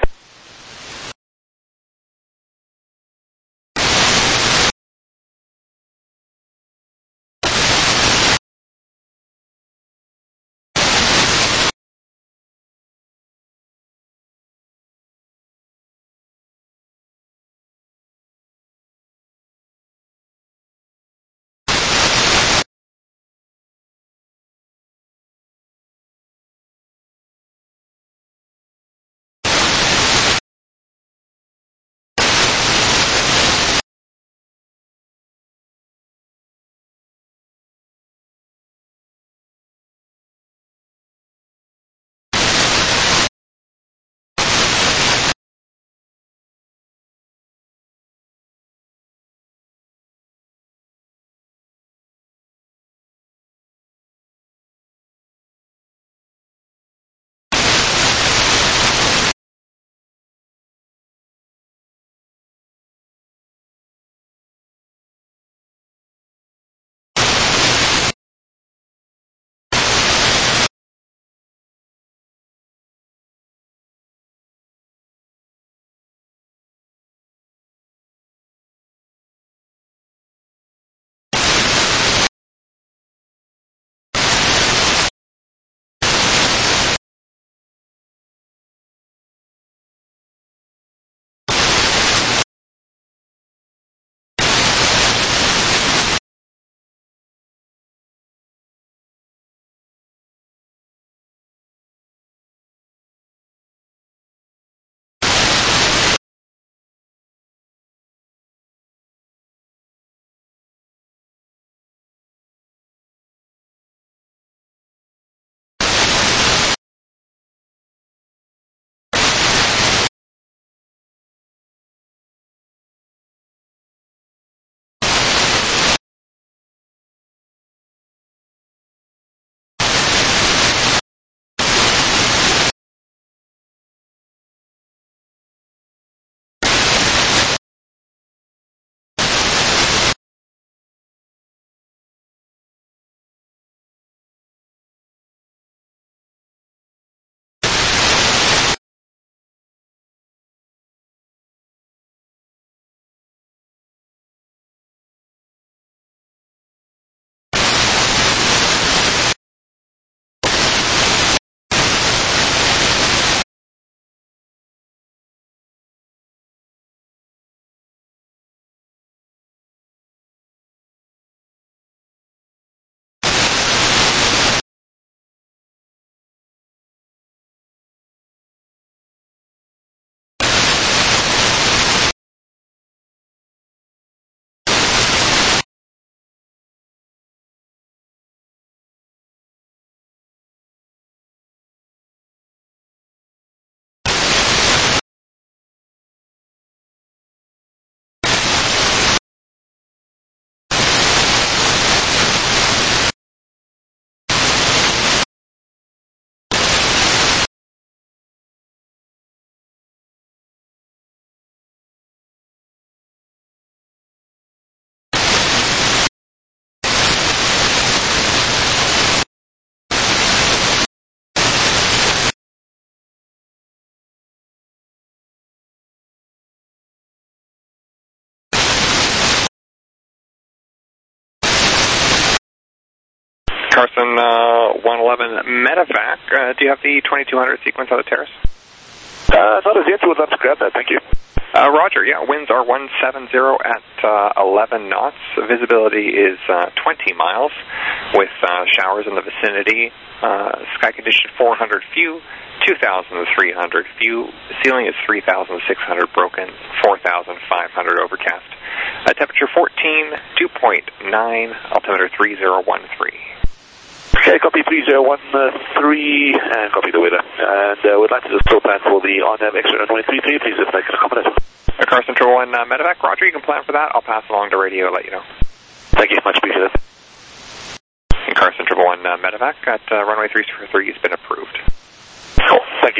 Carson, uh, one eleven Medevac, uh, do you have the twenty-two hundred sequence out of Terrace? Uh, not as yet, would love to grab that, thank you. Uh, Roger, yeah, winds are one seventy at uh, eleven knots. Visibility is uh, twenty miles with uh, showers in the vicinity. Uh, sky condition four hundred few, two thousand three hundred few. Ceiling is three thousand six hundred broken, four thousand five hundred overcast. Uh, temperature fourteen, dew point nine, altimeter three zero one three. Okay, copy three zero one three, and copy the weather. And uh, we'd like to just still plan for the on-nav extra runway three three, please, if they can accommodate. Uh, Carson Triple One uh, Medevac, Roger, you can plan for that. I'll pass along to radio and let you know. Thank you, much appreciated. And Carson Triple One uh, Medevac at uh, runway three three has been approved. Cool, thank you.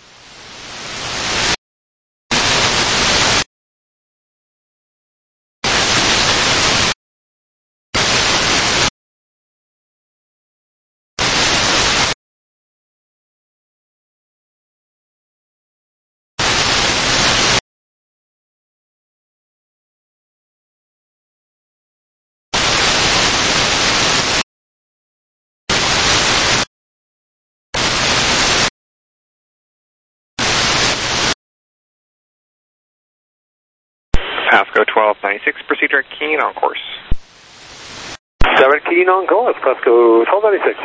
Pasco twelve ninety-six, procedure at Keene on course. Seven Keene on course, Pasco twelve ninety-six.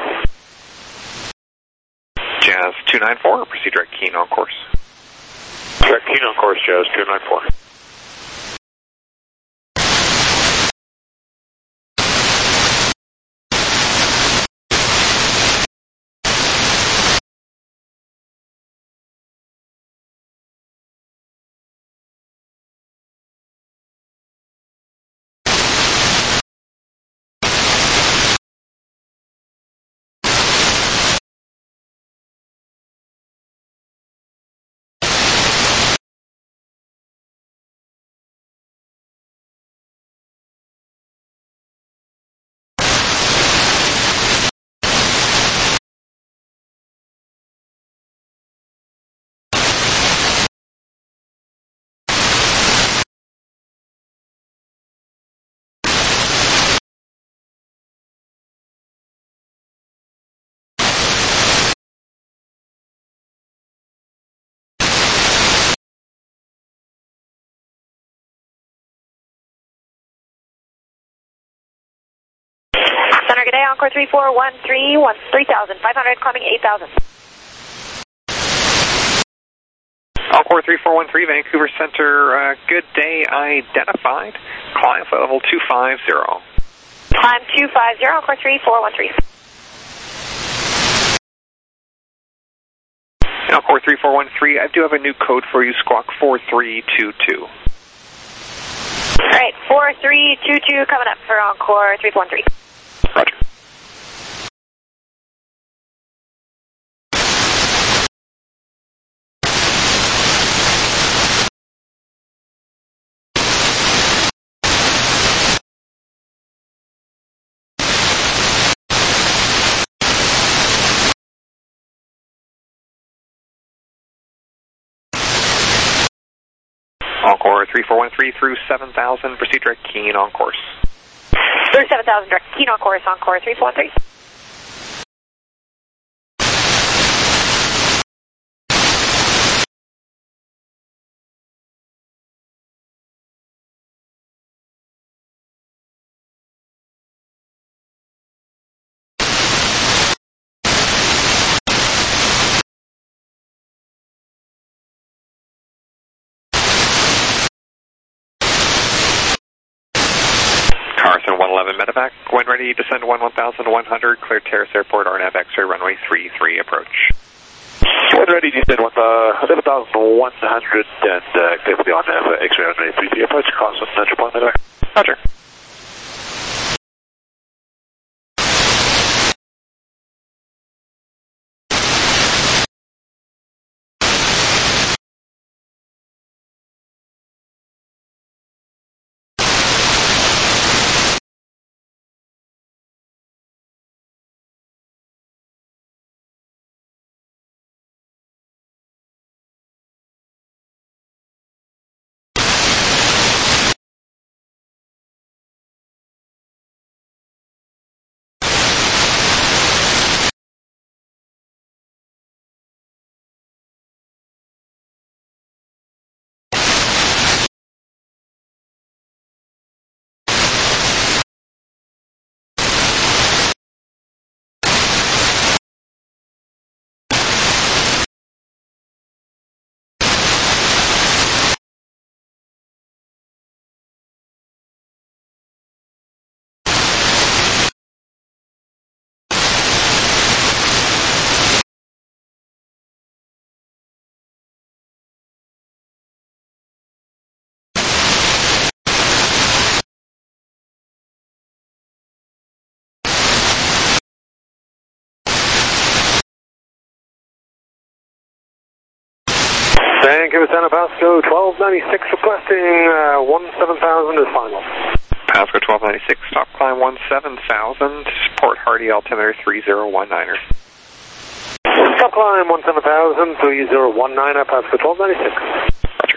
Jazz two ninety-four, procedure at Keene on course. Direct Keene on course, Jazz two ninety-four. Center, good day, Encore three four one three, one, three thousand, five hundred, climbing eight thousand. Encore three four one three, Vancouver Center, uh, good day identified. Climb flight level two five zero. Climb two five zero, Encore three four one three. And Encore three four one three, I do have a new code for you, Squawk four three two two. All right, four three two two coming up for Encore three four one three. Roger. Encore three four one three through seven thousand, proceed direct Keene on course. Through seven thousand, direct Keene on course, Encore three four one three. Carson one eleven Medevac, when ready, descend one one thousand one hundred, clear Terrace Airport, R N A V X-ray, runway three three, approach. When ready, descend one thousand one hundred and uh, clear for the R N A V X-ray, runway three three, approach. Carson, Triple One Medevac. Roger. Vancouver Center, Pasco twelve ninety-six, requesting uh, one seven thousand is final. Pasco twelve ninety-six, stop climb one seven thousand, Port Hardy altimeter three zero one niner. Stop climb one seven thousand, three zero one niner, Pasco twelve ninety-six. Roger.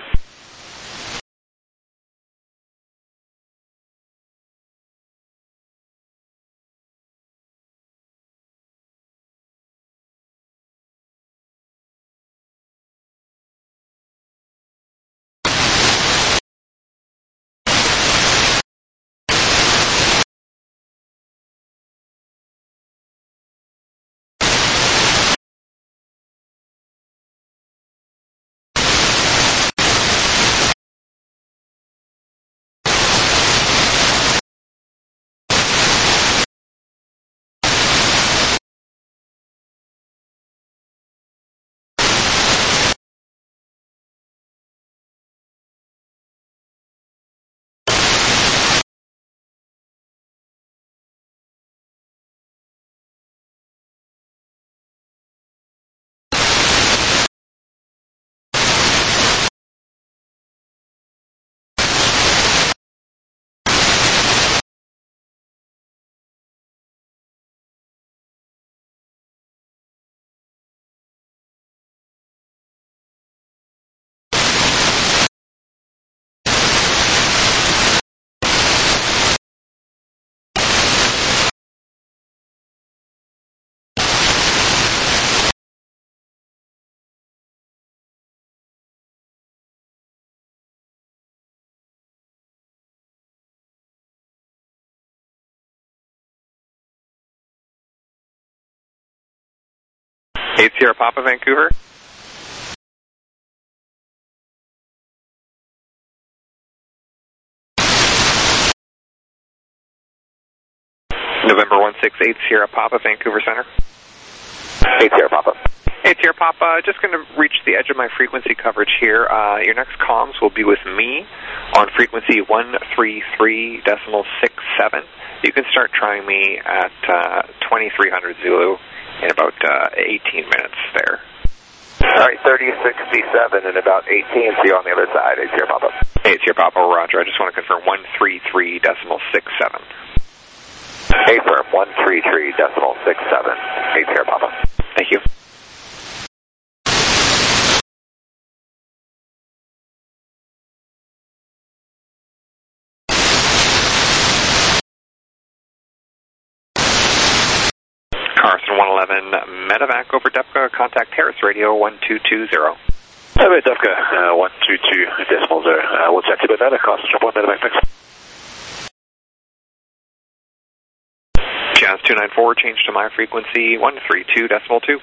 eight Sierra Papa, Vancouver. November one six eight Sierra Papa, Vancouver Center. eight Sierra Papa. eight Sierra Papa, just going to reach the edge of my frequency coverage here. Uh, your next comms will be with me on frequency one three three point six seven. You can start trying me at uh, twenty-three hundred Zulu in about uh, eighteen minutes there. All right, thirty sixty-seven in about eighteen, see you on the other side, eight Sierra Papa. eight Sierra Papa, roger. I just want to confirm one three three point six seven. Hey, firm, one three three point six seven, eight Sierra Papa. Thank you. Carson one eleven, Medevac over Depka, contact Harris Radio one two two zero. Hello, Depka, uh, one two two decimal zero. Uh, we'll check you with that, Carson one Medevac, thanks. Jazz two nine four, change to my frequency one three two decimal two.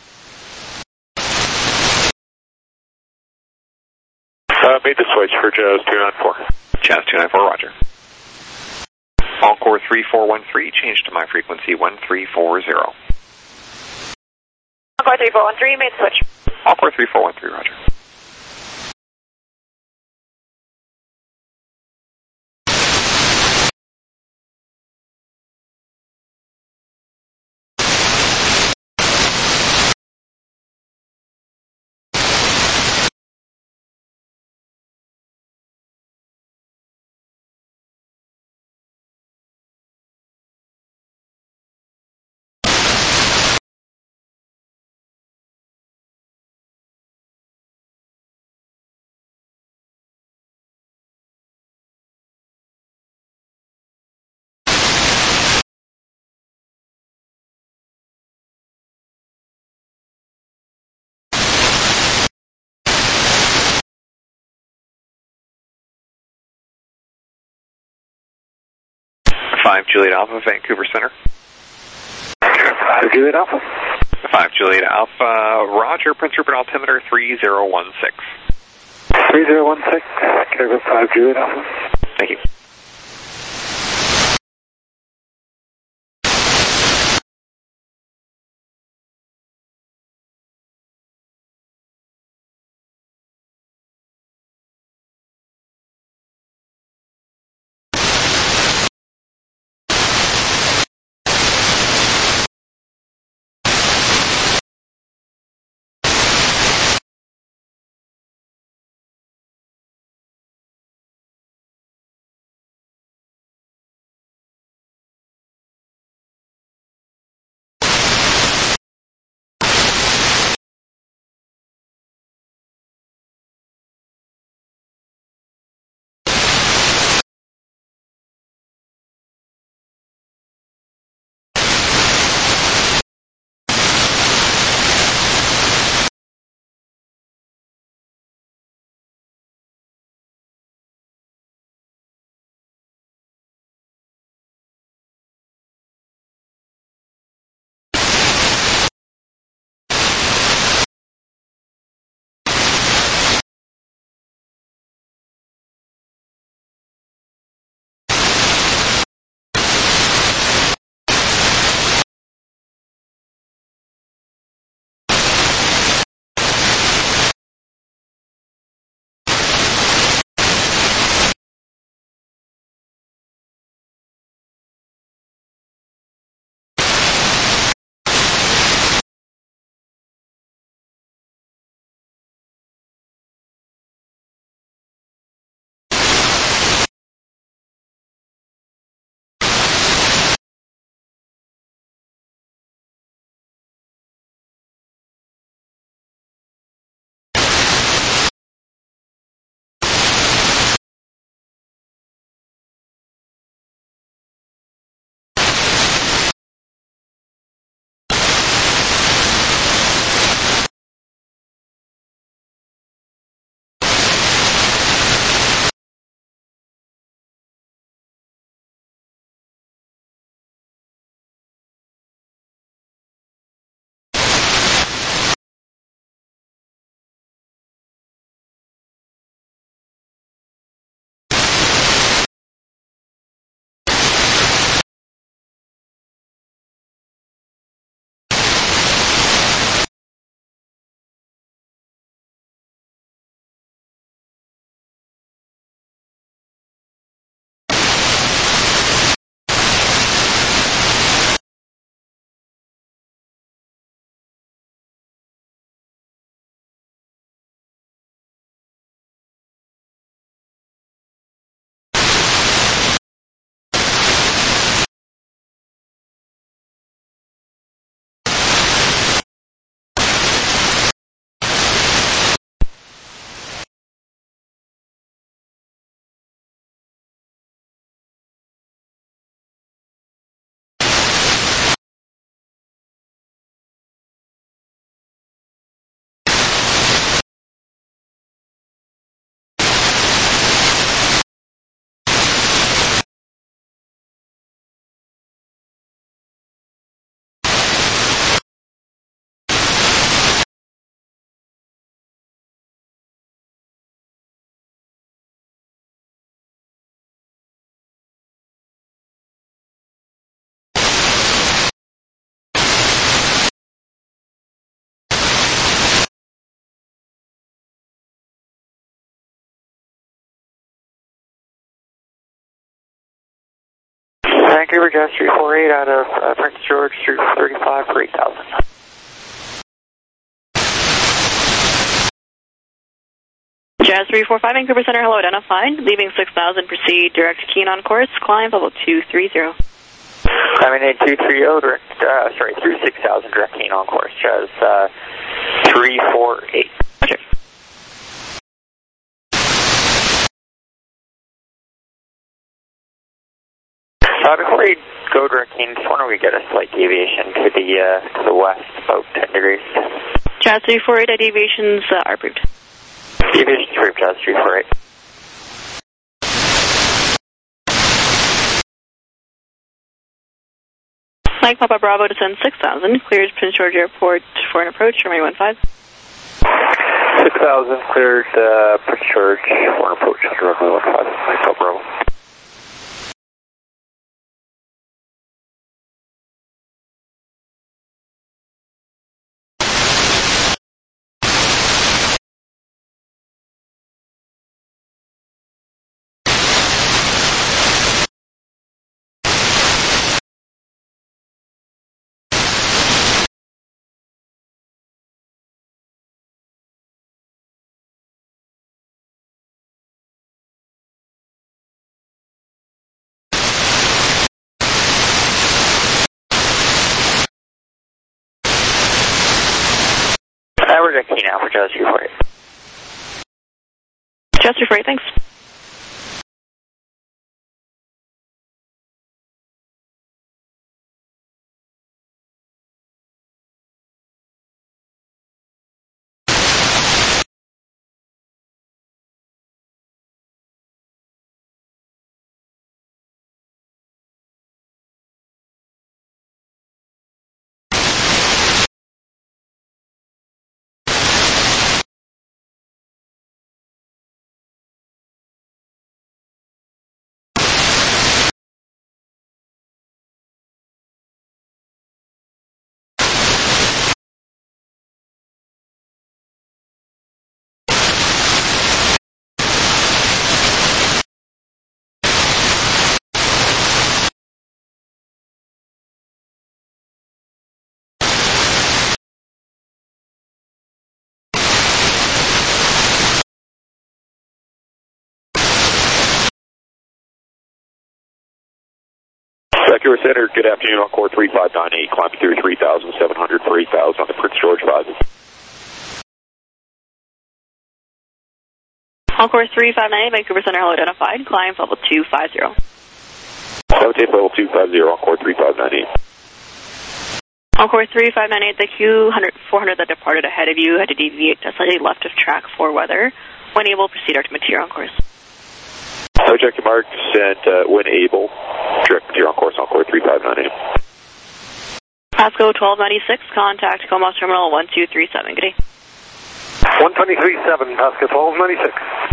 Uh, made the switch for Jazz two nine four. Jazz two nine four, roger. Encore three four one three, change to my frequency one three four zero. Encore three four one three, made switch. Encore three four one three, roger. five Juliet Alpha, Vancouver Center. five Juliet Alpha. five Juliet Alpha, roger, Prince Rupert altimeter three zero one six. three zero one six, five Juliet Alpha. Thank you. Vancouver, Jazz three four eight out of uh, Prince George, three thirty-five for eight thousand. Jazz three four five, Vancouver Center, hello, identified. Leaving six thousand, proceed direct to Keene on course, climb level two three zero. Climbing in two three zero, direct, uh, sorry, through six thousand, direct Keene on course, Jazz uh, three four eight. Roger. Uh, before we go direct Keene, just wonder if we get a slight deviation to the uh, to the west, about ten degrees. Jazz three four eight, deviations uh, are approved. Deviation approved, Jazz three four eight. Mike Papa Bravo, descend six thousand, clears Prince George Airport for an approach, runway one five. six thousand, cleared uh, Prince George for an approach under runway one five, Mike Papa Bravo. Uh, we're at Keene now for Jazz three four eight. Jazz three four eight, thanks. Vancouver Center, good afternoon on core three five nine eight, climbing through three thousand seven hundred for eight thousand on the Prince George five. On course three five nine eight, Vancouver Center, hello, identified, climb level two five zero. Sabotage level two five zero on core three five nine eight. On course three five nine eight, the Q four hundred that departed ahead of you had to deviate slightly left of track for weather. When able, proceed to material on course. Subject marks and uh, when able, direct material on course on core three five nine eight. Pasco twelve ninety-six, contact Comas Terminal one two three seven, good day. one twenty-three point seven, Pasco twelve ninety-six.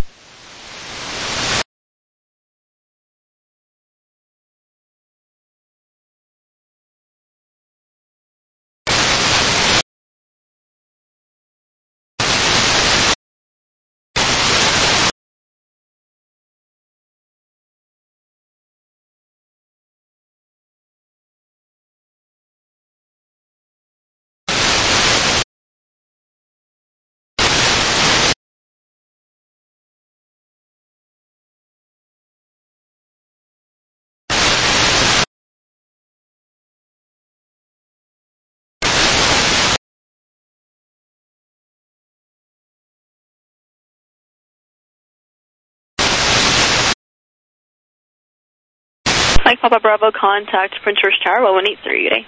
Mike Papa Bravo, contact Prince George Tower one one eight three, good day.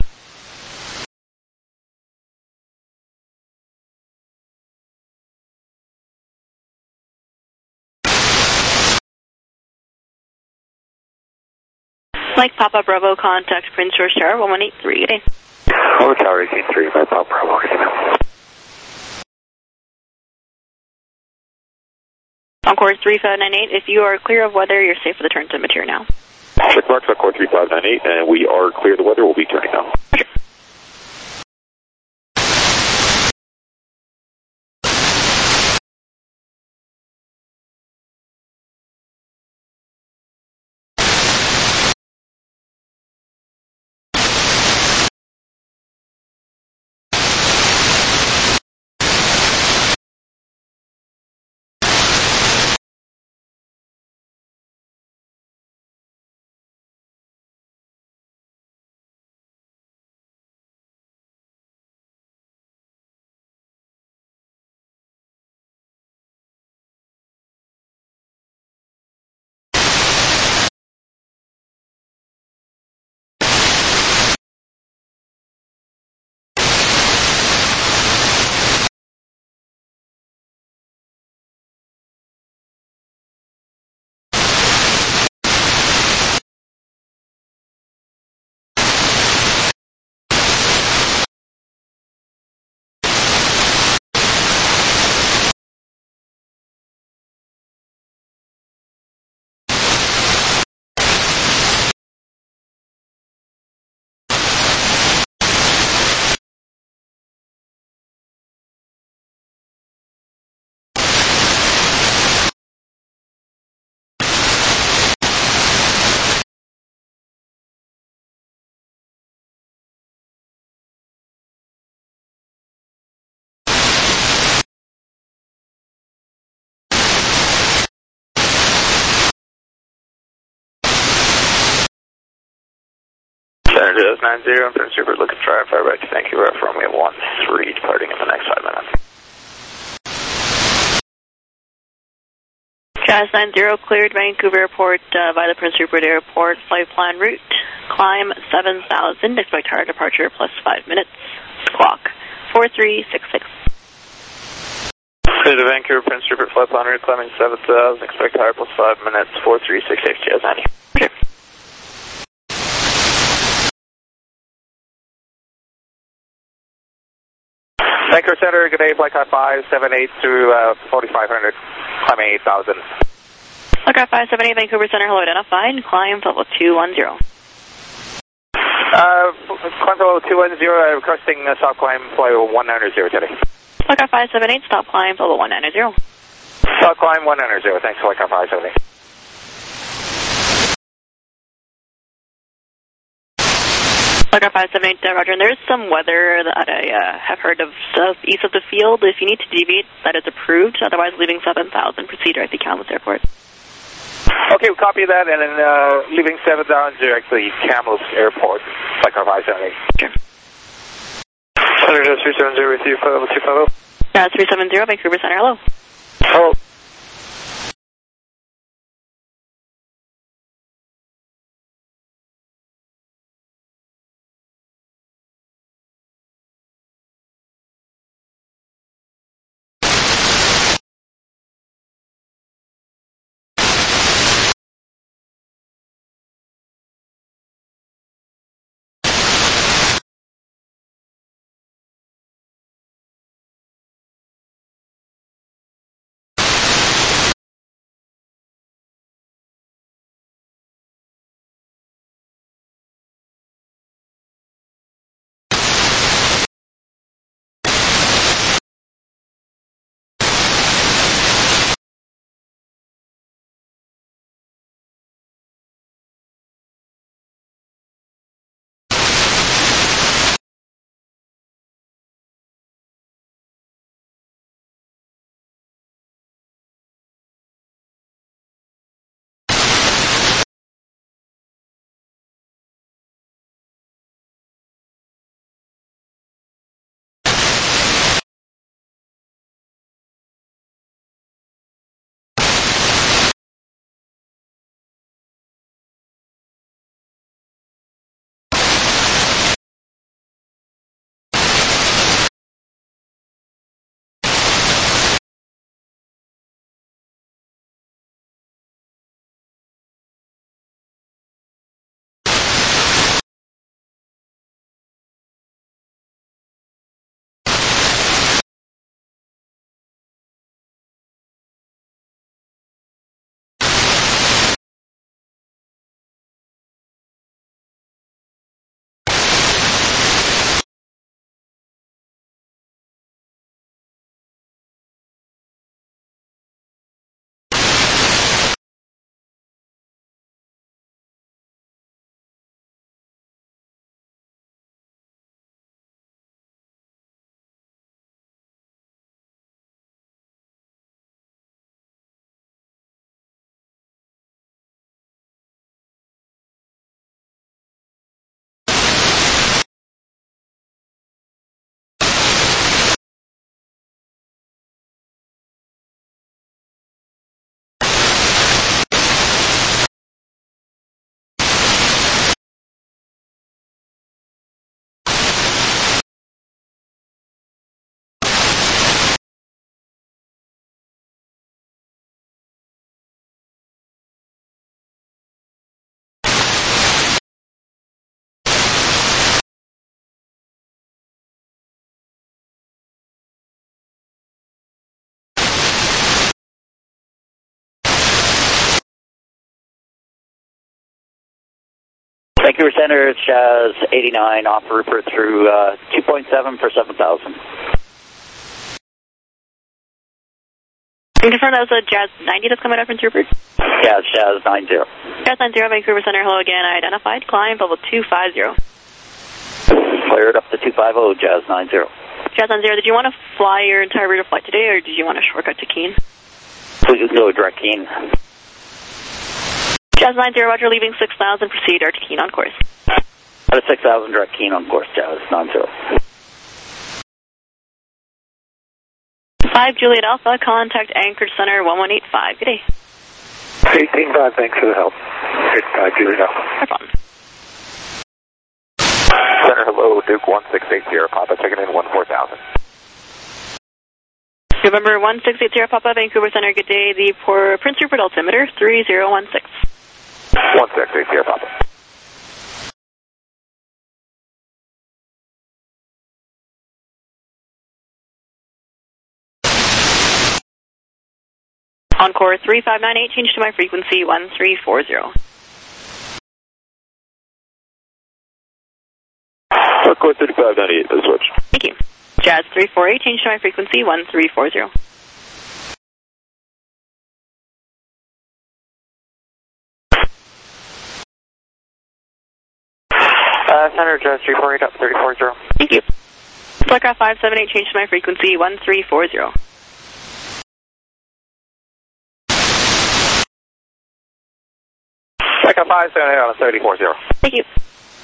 Mike Papa Bravo, contact Prince George Tower one one eight three, good day. Over Tower eighteen three, Mike Papa Bravo, email. On course three five nine eight, if you are clear of weather, you're safe for the turn to material now. Check marks on core three five nine eight, and we are clear of the weather. We'll be turning now. Roger. Center Jazz nine zero, and Prince Rupert looking to try and fire back to Vancouver for Romeo one three, departing in the next five minutes. Jazz nine zero, cleared Vancouver Airport uh, via the Prince Rupert Airport flight plan route. Climb seven thousand, expect hard departure plus five minutes. Clock four three six six. Clear to Vancouver, Prince Rupert flight plan route, climbing seven thousand, expect higher plus five minutes, four three six six, Jazz ninety. Okay. Vancouver Center, good day, flight time five seven eight through uh, forty-five hundred, climbing eight thousand. Aircraft five seven eight, Vancouver Center, hello, identified, climb level two one zero. Uh, climb level two one zero, uh, requesting uh, stop climb flight one nine zero today. Aircraft five seven eight, stop climb level one nine zero. Stop climb one nine zero, thanks, Aircraft five seven eight. Aircraft five seven eight, uh, Roger, and there's some weather that I uh, have heard of southeast of the field. If you need to deviate, that is approved. Otherwise, leaving seven thousand, proceed directly to Kamloops Airport. Okay, we'll copy that, and then uh, leaving seven thousand directly Kamloops Airport, Aircraft five seven eight. Sure. Center Jazz three seven zero with you, level two five zero. Jazz three seven zero, Vancouver Center, hello. Hello. Vancouver Center, Jazz eighty-nine, off Rupert through uh, two point seven for seven thousand. Can you confirm that was a Jazz ninety that's coming up from Rupert? Yeah, it's Jazz nine zero. Jazz nine zero, Vancouver Center, hello again, identified, climb level two five zero. Cleared up to two five zero, Jazz nine zero. Jazz nine zero, did you want to fly your entire route of flight today, or did you want a shortcut to Keene? Please go direct Keene. Jazz nine zero, Roger, leaving six thousand, proceed direct to Keene on course. Out of six thousand, direct keen on course, Jazz, non-zero. five Juliet Alpha, contact Anchorage Center one one eight five. Good day. eighteen five, thanks for the help. eight five Juliet Alpha. No problem. Center, hello, Duke one six eight zero, Papa, checking in one four thousand. November one six eight zero, Papa, Vancouver Center, good day. The poor Prince Rupert altimeter, three zero one six. one six eight zero, Papa. Encore three five nine eight, change to my frequency one three four zero. Encore thirty-five ninety-eight, the switch. Thank you. Jazz three four eight, change to my frequency one three four zero. Uh, Center, Jazz three four eight up, thirty four zero. Thank you. Flighcraft five seven eight, change to my frequency one three four zero. Flighcraft five seven eight on thirty four zero. Thank you.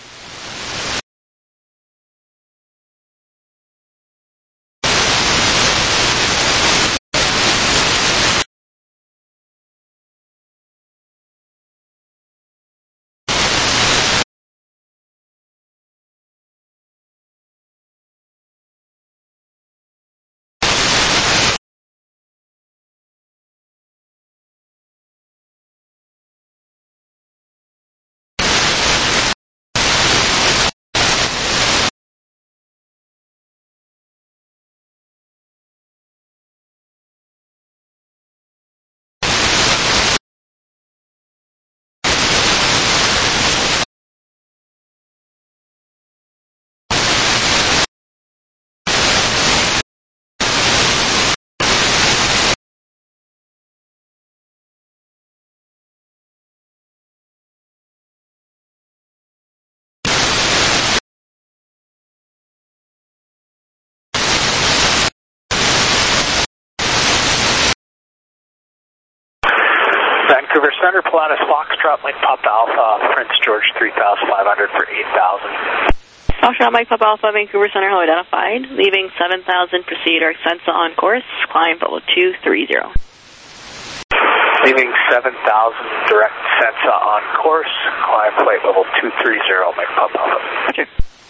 Vancouver Center, Pilatus Foxtrot, Mike Papa Alpha, Prince George three thousand five hundred for eight thousand. Foxtrot, Mike Papa Alpha, Vancouver Center, hello identified. Leaving seven thousand, proceed our Sensa on course, climb level two three zero. Leaving seven thousand, direct Sensa on course, climb flight level two three zero, Mike Papa Alpha. Roger.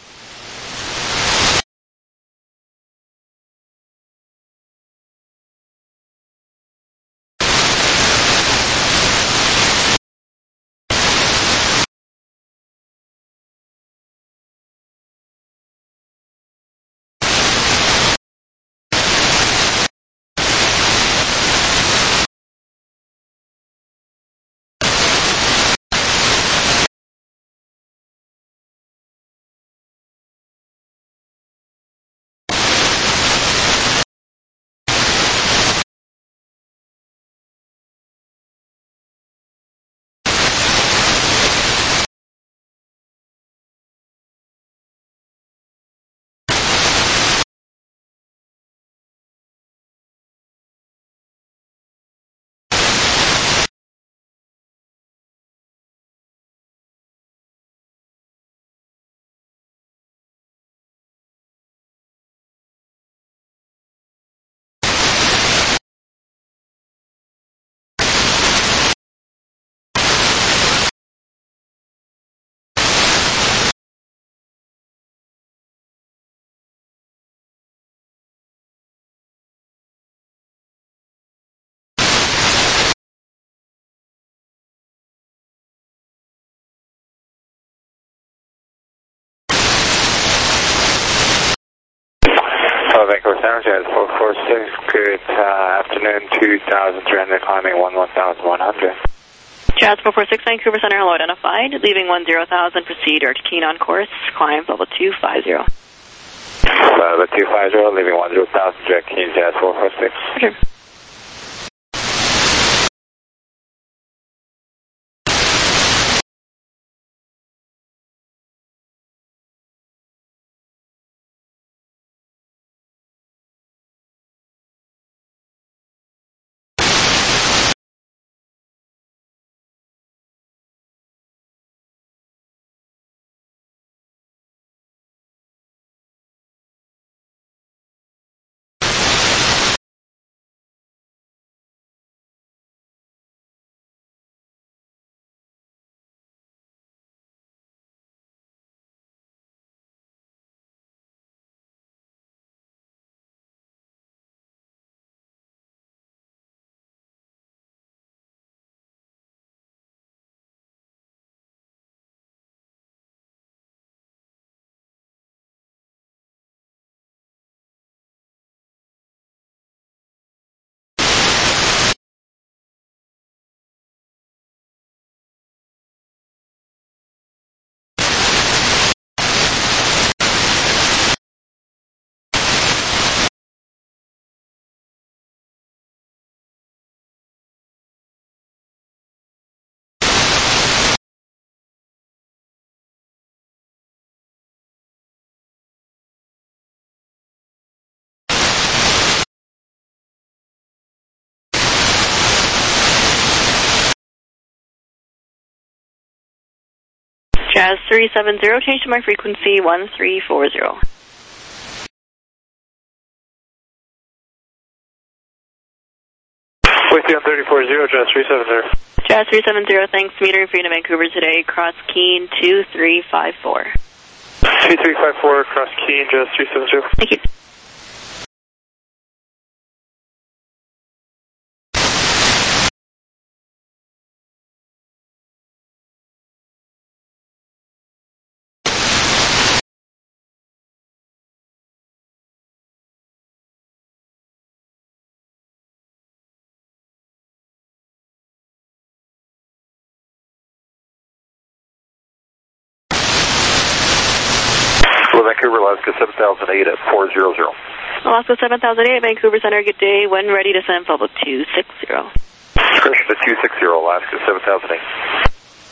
Vancouver Center, Jazz four four six, good uh, afternoon, two thousand three hundred, climbing one one thousand one hundred. Jazz four four six, Vancouver Center, hello identified. Leaving one zero thousand, proceed or keen on course, climb level two five zero. Level two five zero, leaving one zero thousand, direct keen, Jazz four four six. Roger. Jazz three seven zero, change to my frequency one three four zero. With you on thirty four zero, Jazz three seven zero. Jazz three seven zero, thanks. Meter free to Vancouver today, cross Keene two three five four. two three five four, cross Keene, Jazz three seven zero. Thank you. Vancouver, Alaska seven thousand eight at four zero zero. Alaska seven thousand eight, Vancouver Center, good day. When ready to send Public two six zero. Discretion to two six zero, Alaska seven thousand eight.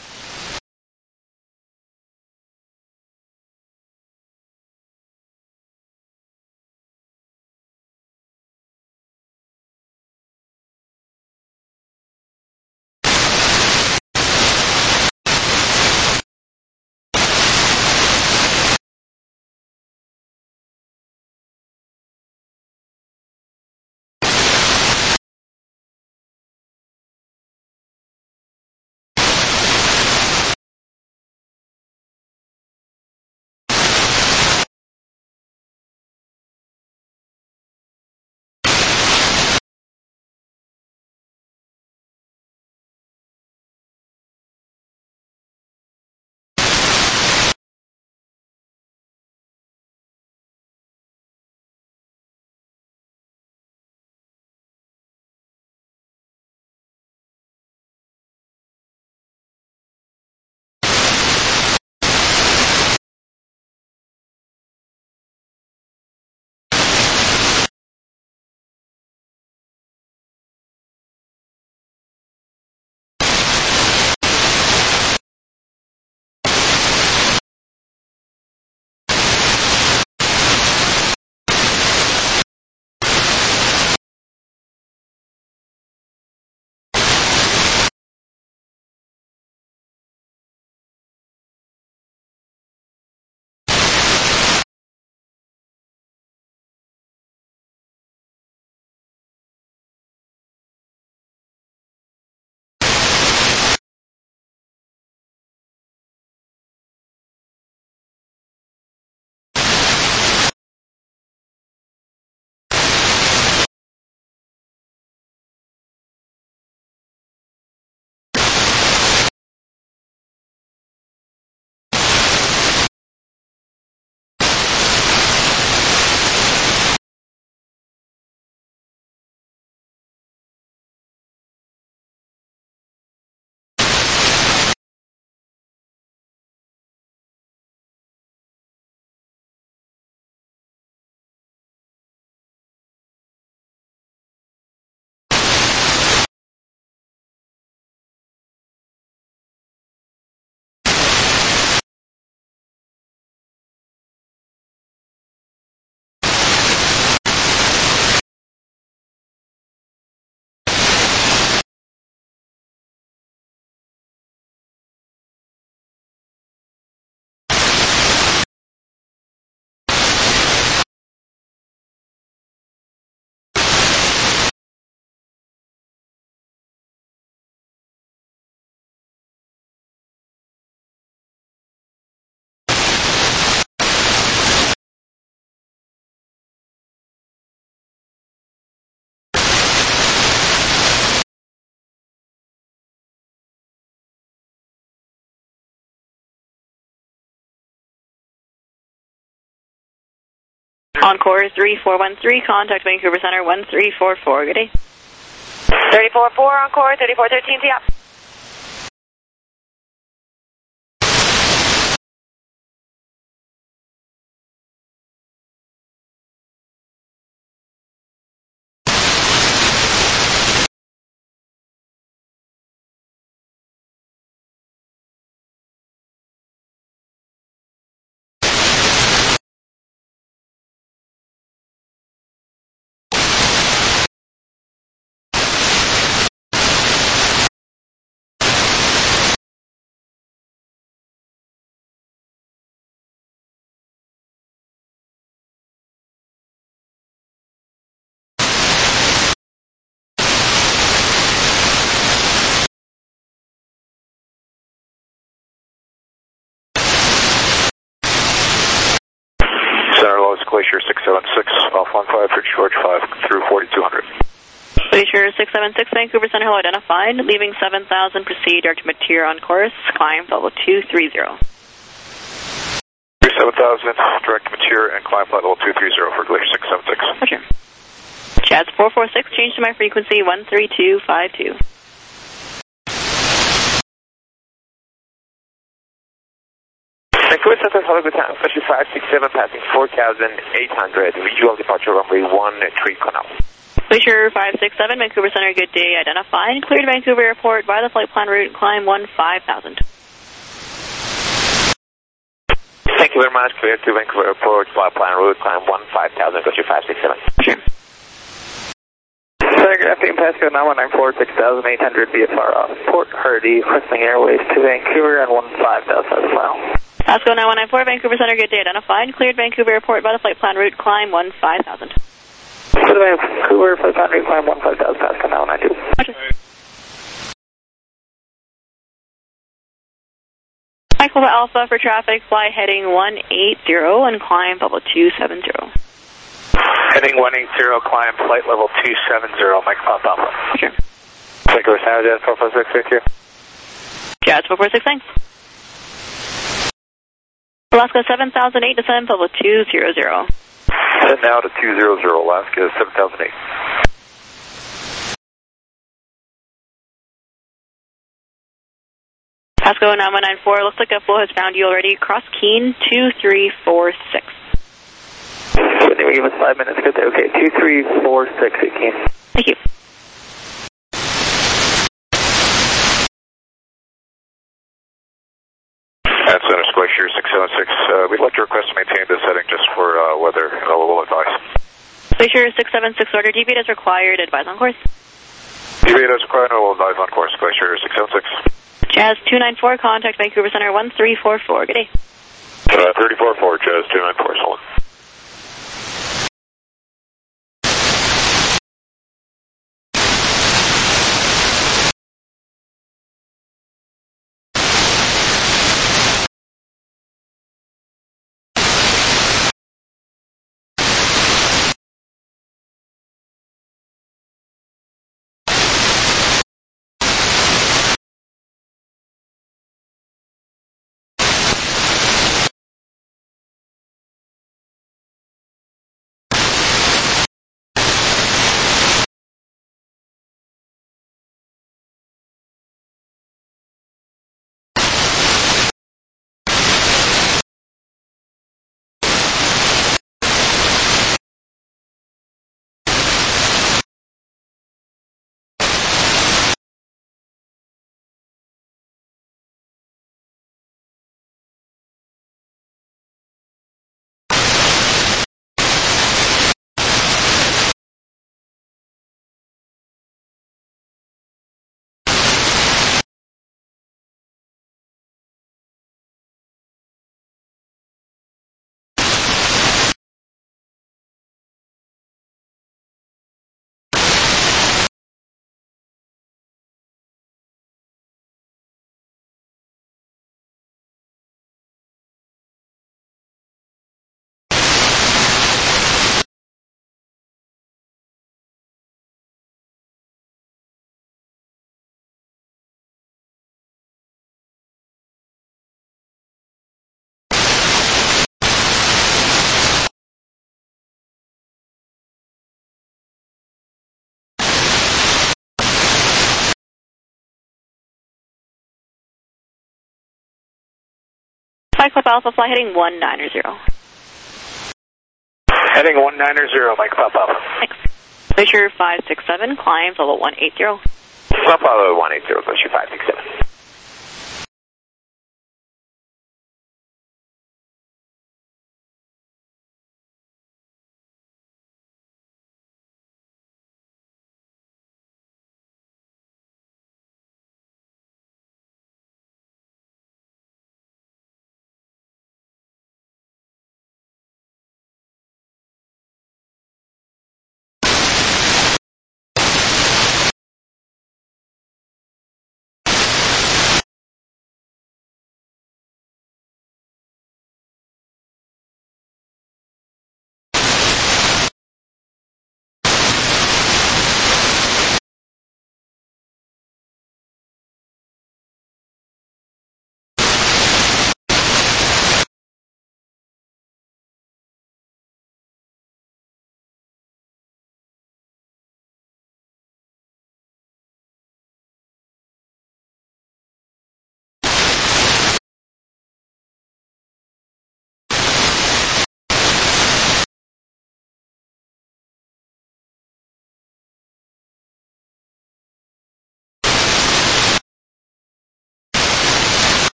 Encore three four one three, contact Vancouver Center one three four four. Good day. thirty four four, Encore, thirty four thirteen, see ya. six seven six, Vancouver Center, hello, identified. Leaving seven thousand, proceed direct to Mateer on course, climb level two three zero. seven thousand, direct to Mateer and climb flight level two three zero for Glacier six seven six. Roger. Jazz four four six, change to my frequency one three two five two. Vancouver Center, hello, good time. Glacier five six seven, passing four thousand eight hundred. Visual departure runway one three, Connaught. Glacier five six seven, Vancouver Center, good day, identified. Cleared Vancouver Airport by the flight plan route, climb one five thousand. Thank you very much. Clear to Vancouver Airport, flight plan route, climb one five thousand, Glacier five six seven. Sure. Center, good afternoon, Pasco nine one nine four, six thousand eight hundred via far off Port Hardy, requesting airways to Vancouver and one five thousand as well. Pasco nine one nine four, Vancouver Center, good day, identified. Cleared Vancouver Airport by the flight plan route, climb one five thousand. To the Vancouver flight plan route, climb one five thousand, Pasco nine one nine two. Roger. Mike Papa Alpha for traffic, fly heading one eight zero and climb level two seven zero. Heading one eight zero, climb flight level two seven zero, Mike Papa Alpha. Sure. Vancouver Center, Jazz four four six, thank you. Jazz four four six, thanks. Alaska seven thousand eight, descend level two zero zero. Send now to two zero zero, Alaska seven thousand eight. Pasco nine one nine four, looks like a flow has found you already. Cross Keene two three four six. Wouldn't even give us five minutes, good day. Okay, two three four six, eighteen. Thank you. At Center Glacier six seven six, uh, we'd like to request to maintain this heading just for uh, weather and we'll advise. Glacier six seven six, order deviate as required, advise on course. Deviate as required, we'll advise on course, Glacier six seven six. Jazz two nine four, contact Vancouver Center one three four four, good day. Uh, three four four, Jazz two nine four, hold on. Mike Papa Alpha, fly heading one nine zero. Heading one nine zero, Mike Papa Alpha. Thanks. Glacier five six seven, climb level one eight zero. Papa Alpha one eight zero, Glacier five six seven.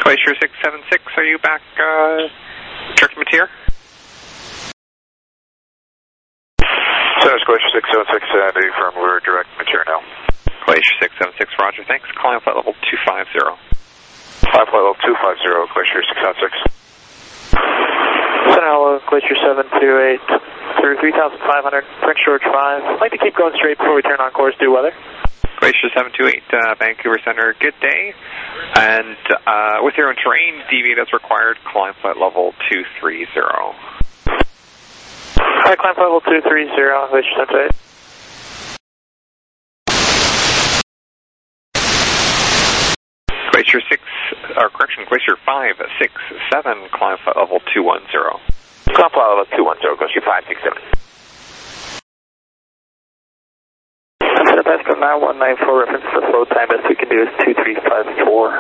Glacier six seven six, are you back, uh, direct Mateer? Center Glacier six seven six, uh, to confirm we're direct Mateer now. Glacier six seven six, roger, thanks. Climb flight level two five zero. Climb flight level two five zero, Glacier six seven six. Center Hello, Glacier seven two eight, through three thousand five hundred, Prince George five. I'd like to keep going straight before we turn on course due weather. Glacier seven two eight, uh, Vancouver Center, good day. And uh, with your own terrain, deviate as required, climb flight level two three zero. Alright, climb flight level two three zero, Glacier seven two eight. Glacier six, or correction, Glacier five six seven, climb flight level two one zero. Climb flight level two one zero, Glacier five six seven. Center Pasco nine one nine four, reference to flow time, best we can do is two three five four.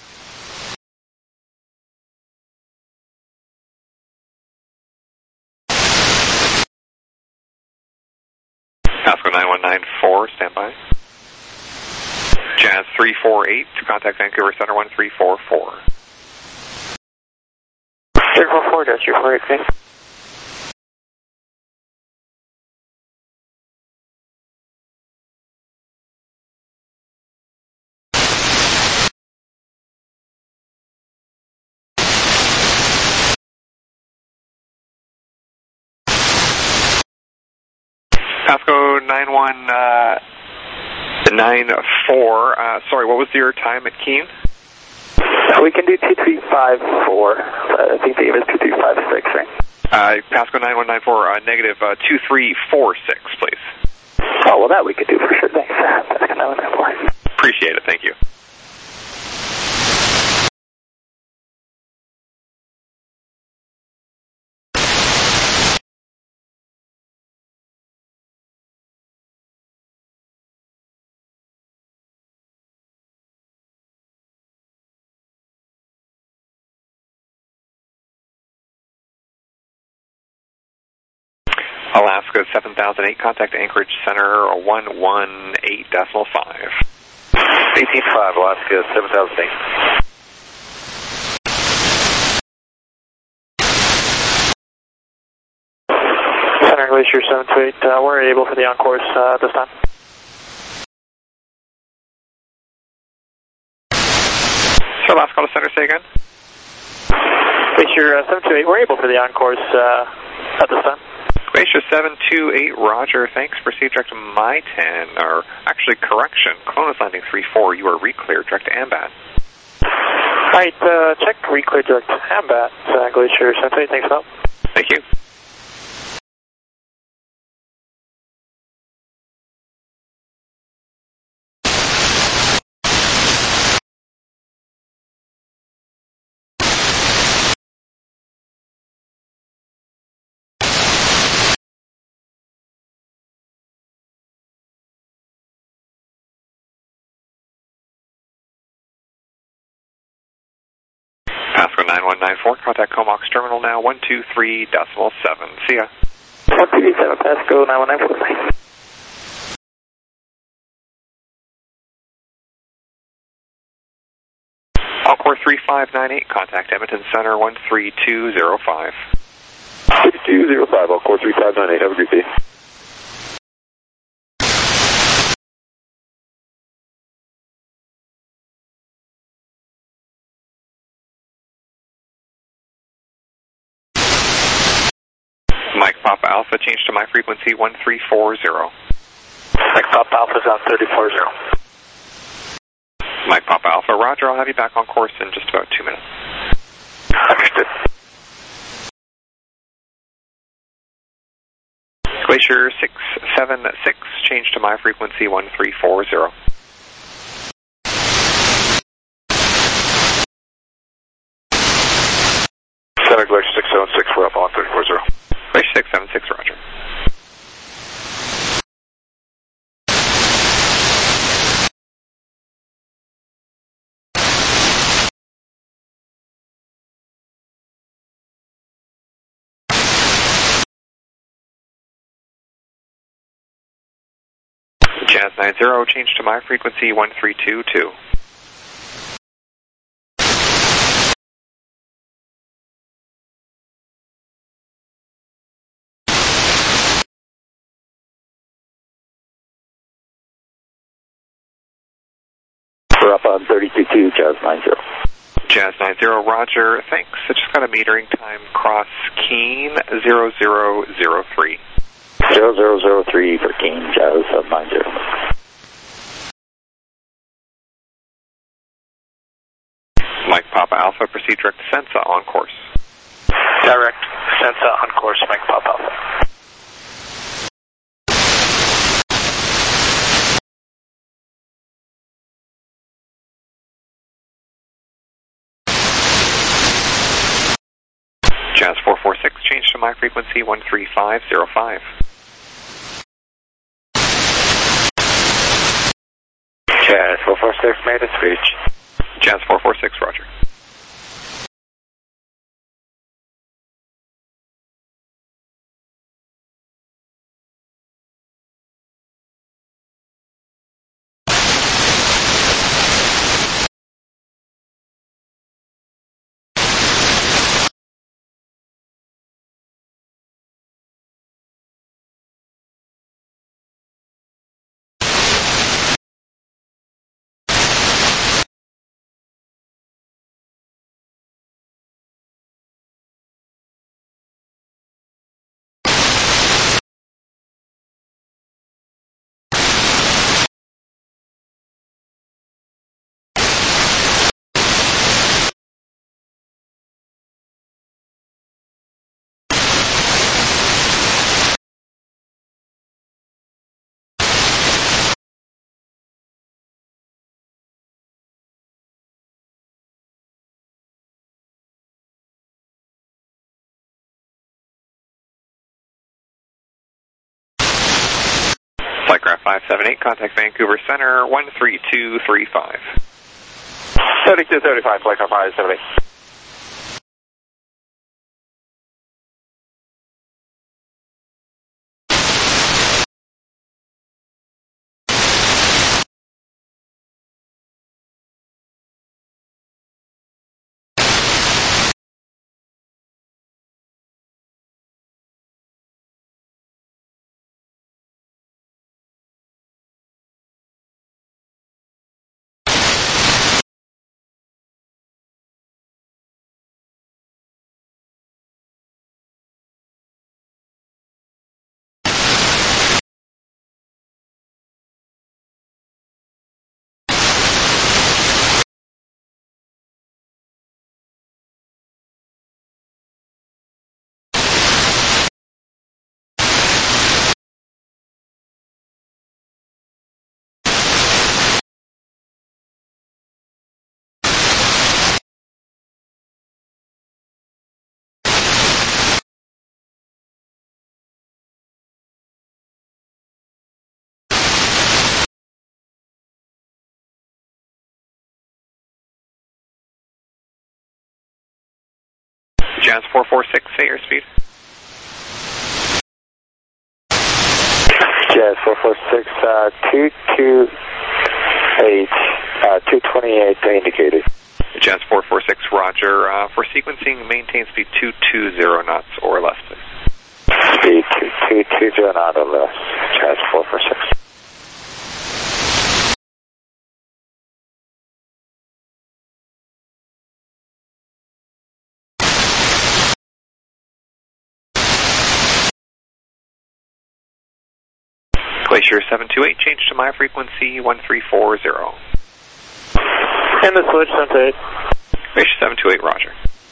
Pasco nine one nine four, stand by. Jazz three four eight, to contact Vancouver Center one three four four. three four four, Jazz three four eight, okay. Pasco nine one nine four, uh, sorry, what was your time at Keene? We can do two three five four. Uh, I think they gave us two three five six, right? Uh, Pasco nine one nine four, uh, negative uh, two three four six, please. Oh, well, that we could do for sure. Thanks. Pasco nine one nine four. Appreciate it, thank you. Alaska seven thousand eight, contact Anchorage Center one one eight decimal five. eighteen five, Alaska seven thousand eight. Center Glacier seven two eight, uh, we're able for the on-course uh, this time. So last call to center, say again? Glacier uh, seven two eight, we're able for the on-course uh, at this time. Glacier seven two eight, roger, thanks. Proceed direct to My ten, or actually, correction, Clonus Landing three four, you are re-cleared direct to Ambat. Alright, uh, check re-cleared direct to Ambat, uh, Glacier seven two eight, thanks a lot. Thank you. Pasco nine one nine four, contact Comox Terminal now one two three decimal seven. See ya. one two three seven, Pasco nine one nine four, thanks. Encore three five nine eight, contact Edmonton Center one three two zero five. three two zero five, Encore three five nine eight, have a great day. Mike Papa Alpha, change to my frequency one three four zero. Mike Papa Alpha's on thirty four zero. Mike Papa Alpha, roger, I'll have you back on course in just about two minutes. Understood. Glacier six seven six, change to my frequency one three four zero. Center Glacier six seven six, we're up on three four zero. Glacier six seven six, roger. Jazz nine zero, change to my frequency one three two two. We're up on thirty-two two, Jazz nine zero. Jazz nine zero, roger, thanks. I just got a metering time, cross Keene, zero zero zero three. zero zero zero three for Keene, Jazz nine zero. Mike Papa Alpha, proceed direct to Sensa on course. Direct Sensa on course, Mike Papa Alpha. Jazz four four six, change to my frequency one three five zero five. Jazz four four six, made a switch. Jazz four four six, roger. Flightcraft five seven eight, contact Vancouver Center, one three two three five. thirty-two thirty-five, Flightcraft five seven eight. Jazz four four six, say airspeed. Jazz four four six, uh, two two eight, uh, two twenty-eight indicated. Jazz four four six, roger. Uh, for sequencing, maintain speed two two zero knots or less, please. Speed two two two zero knots or less. Jazz four four six. Glacier seven two eight, change to my frequency one three four zero. And the switch, seven two eight. Glacier seven two eight, roger.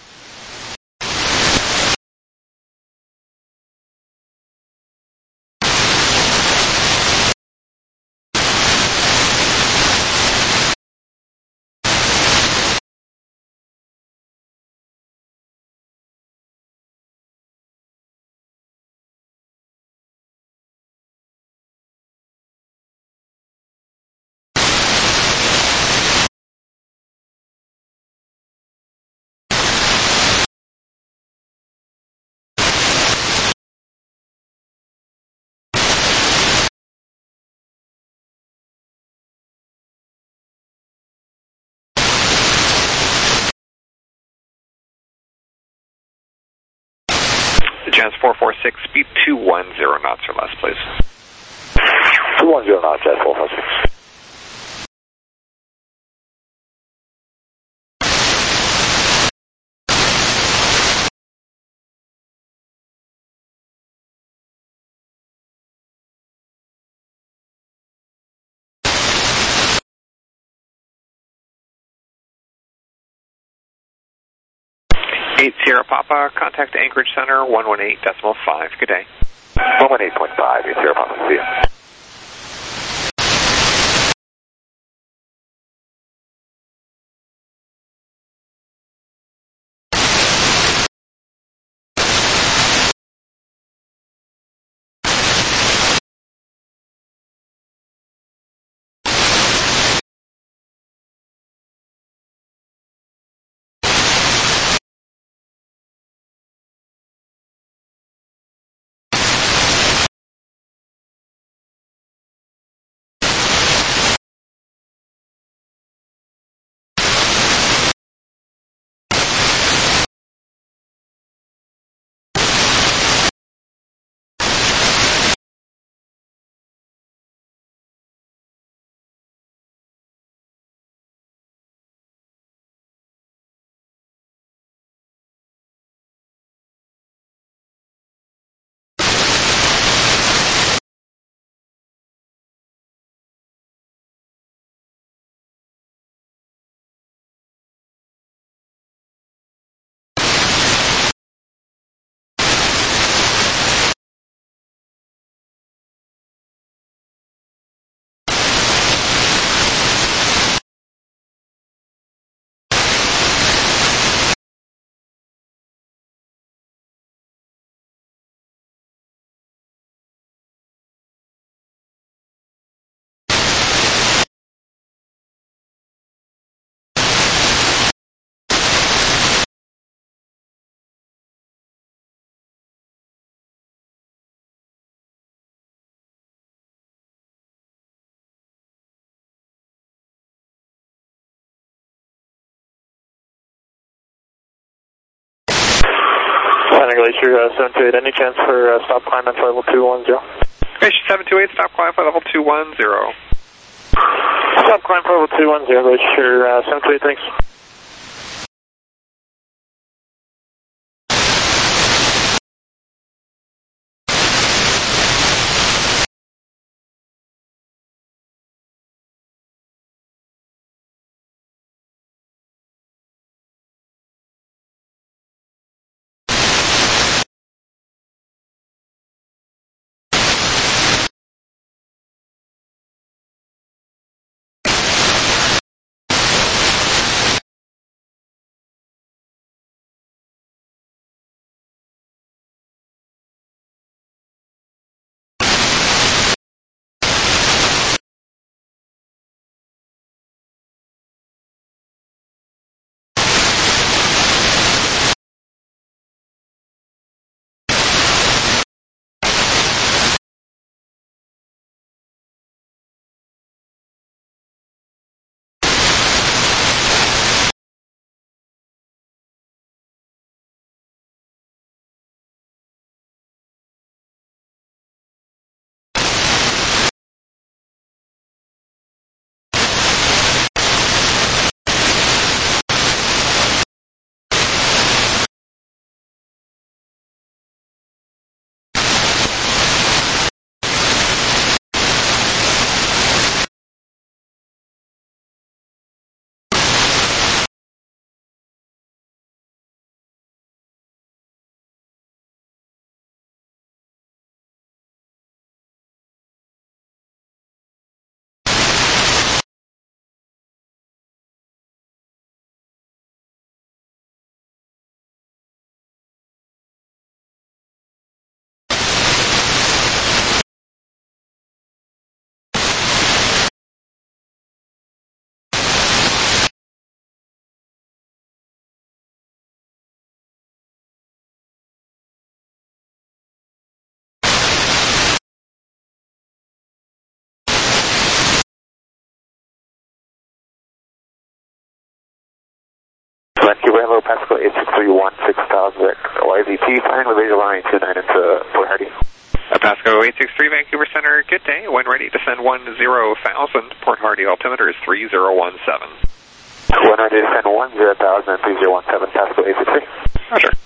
Jazz four four six, speed two one zero knots or less, please. two one zero knots, Jazz four four six. eight Sierra Papa, contact Anchorage Center, one one eight decimal five. Good day. one one eight point five, eight Sierra Papa, see you. Santa Glacier uh, seven two eight, any chance for uh, stop climb at level two one zero? Glacier seven two eight, stop climb for level two one zero. Stop climb for level two one zero, Glacier uh, seven two eight, thanks. Vancouver, hello, Pascal eight six three one six thousand, Y Z T, flying with visual line two nine into Port Hardy. Uh, Pasco eight six three, Vancouver Center, good day. When ready, descend one zero thousand. Port Hardy altimeter is three zero one seven. When ready, descend one zero thousand, three zero one seven, Pasco eight six three. Roger.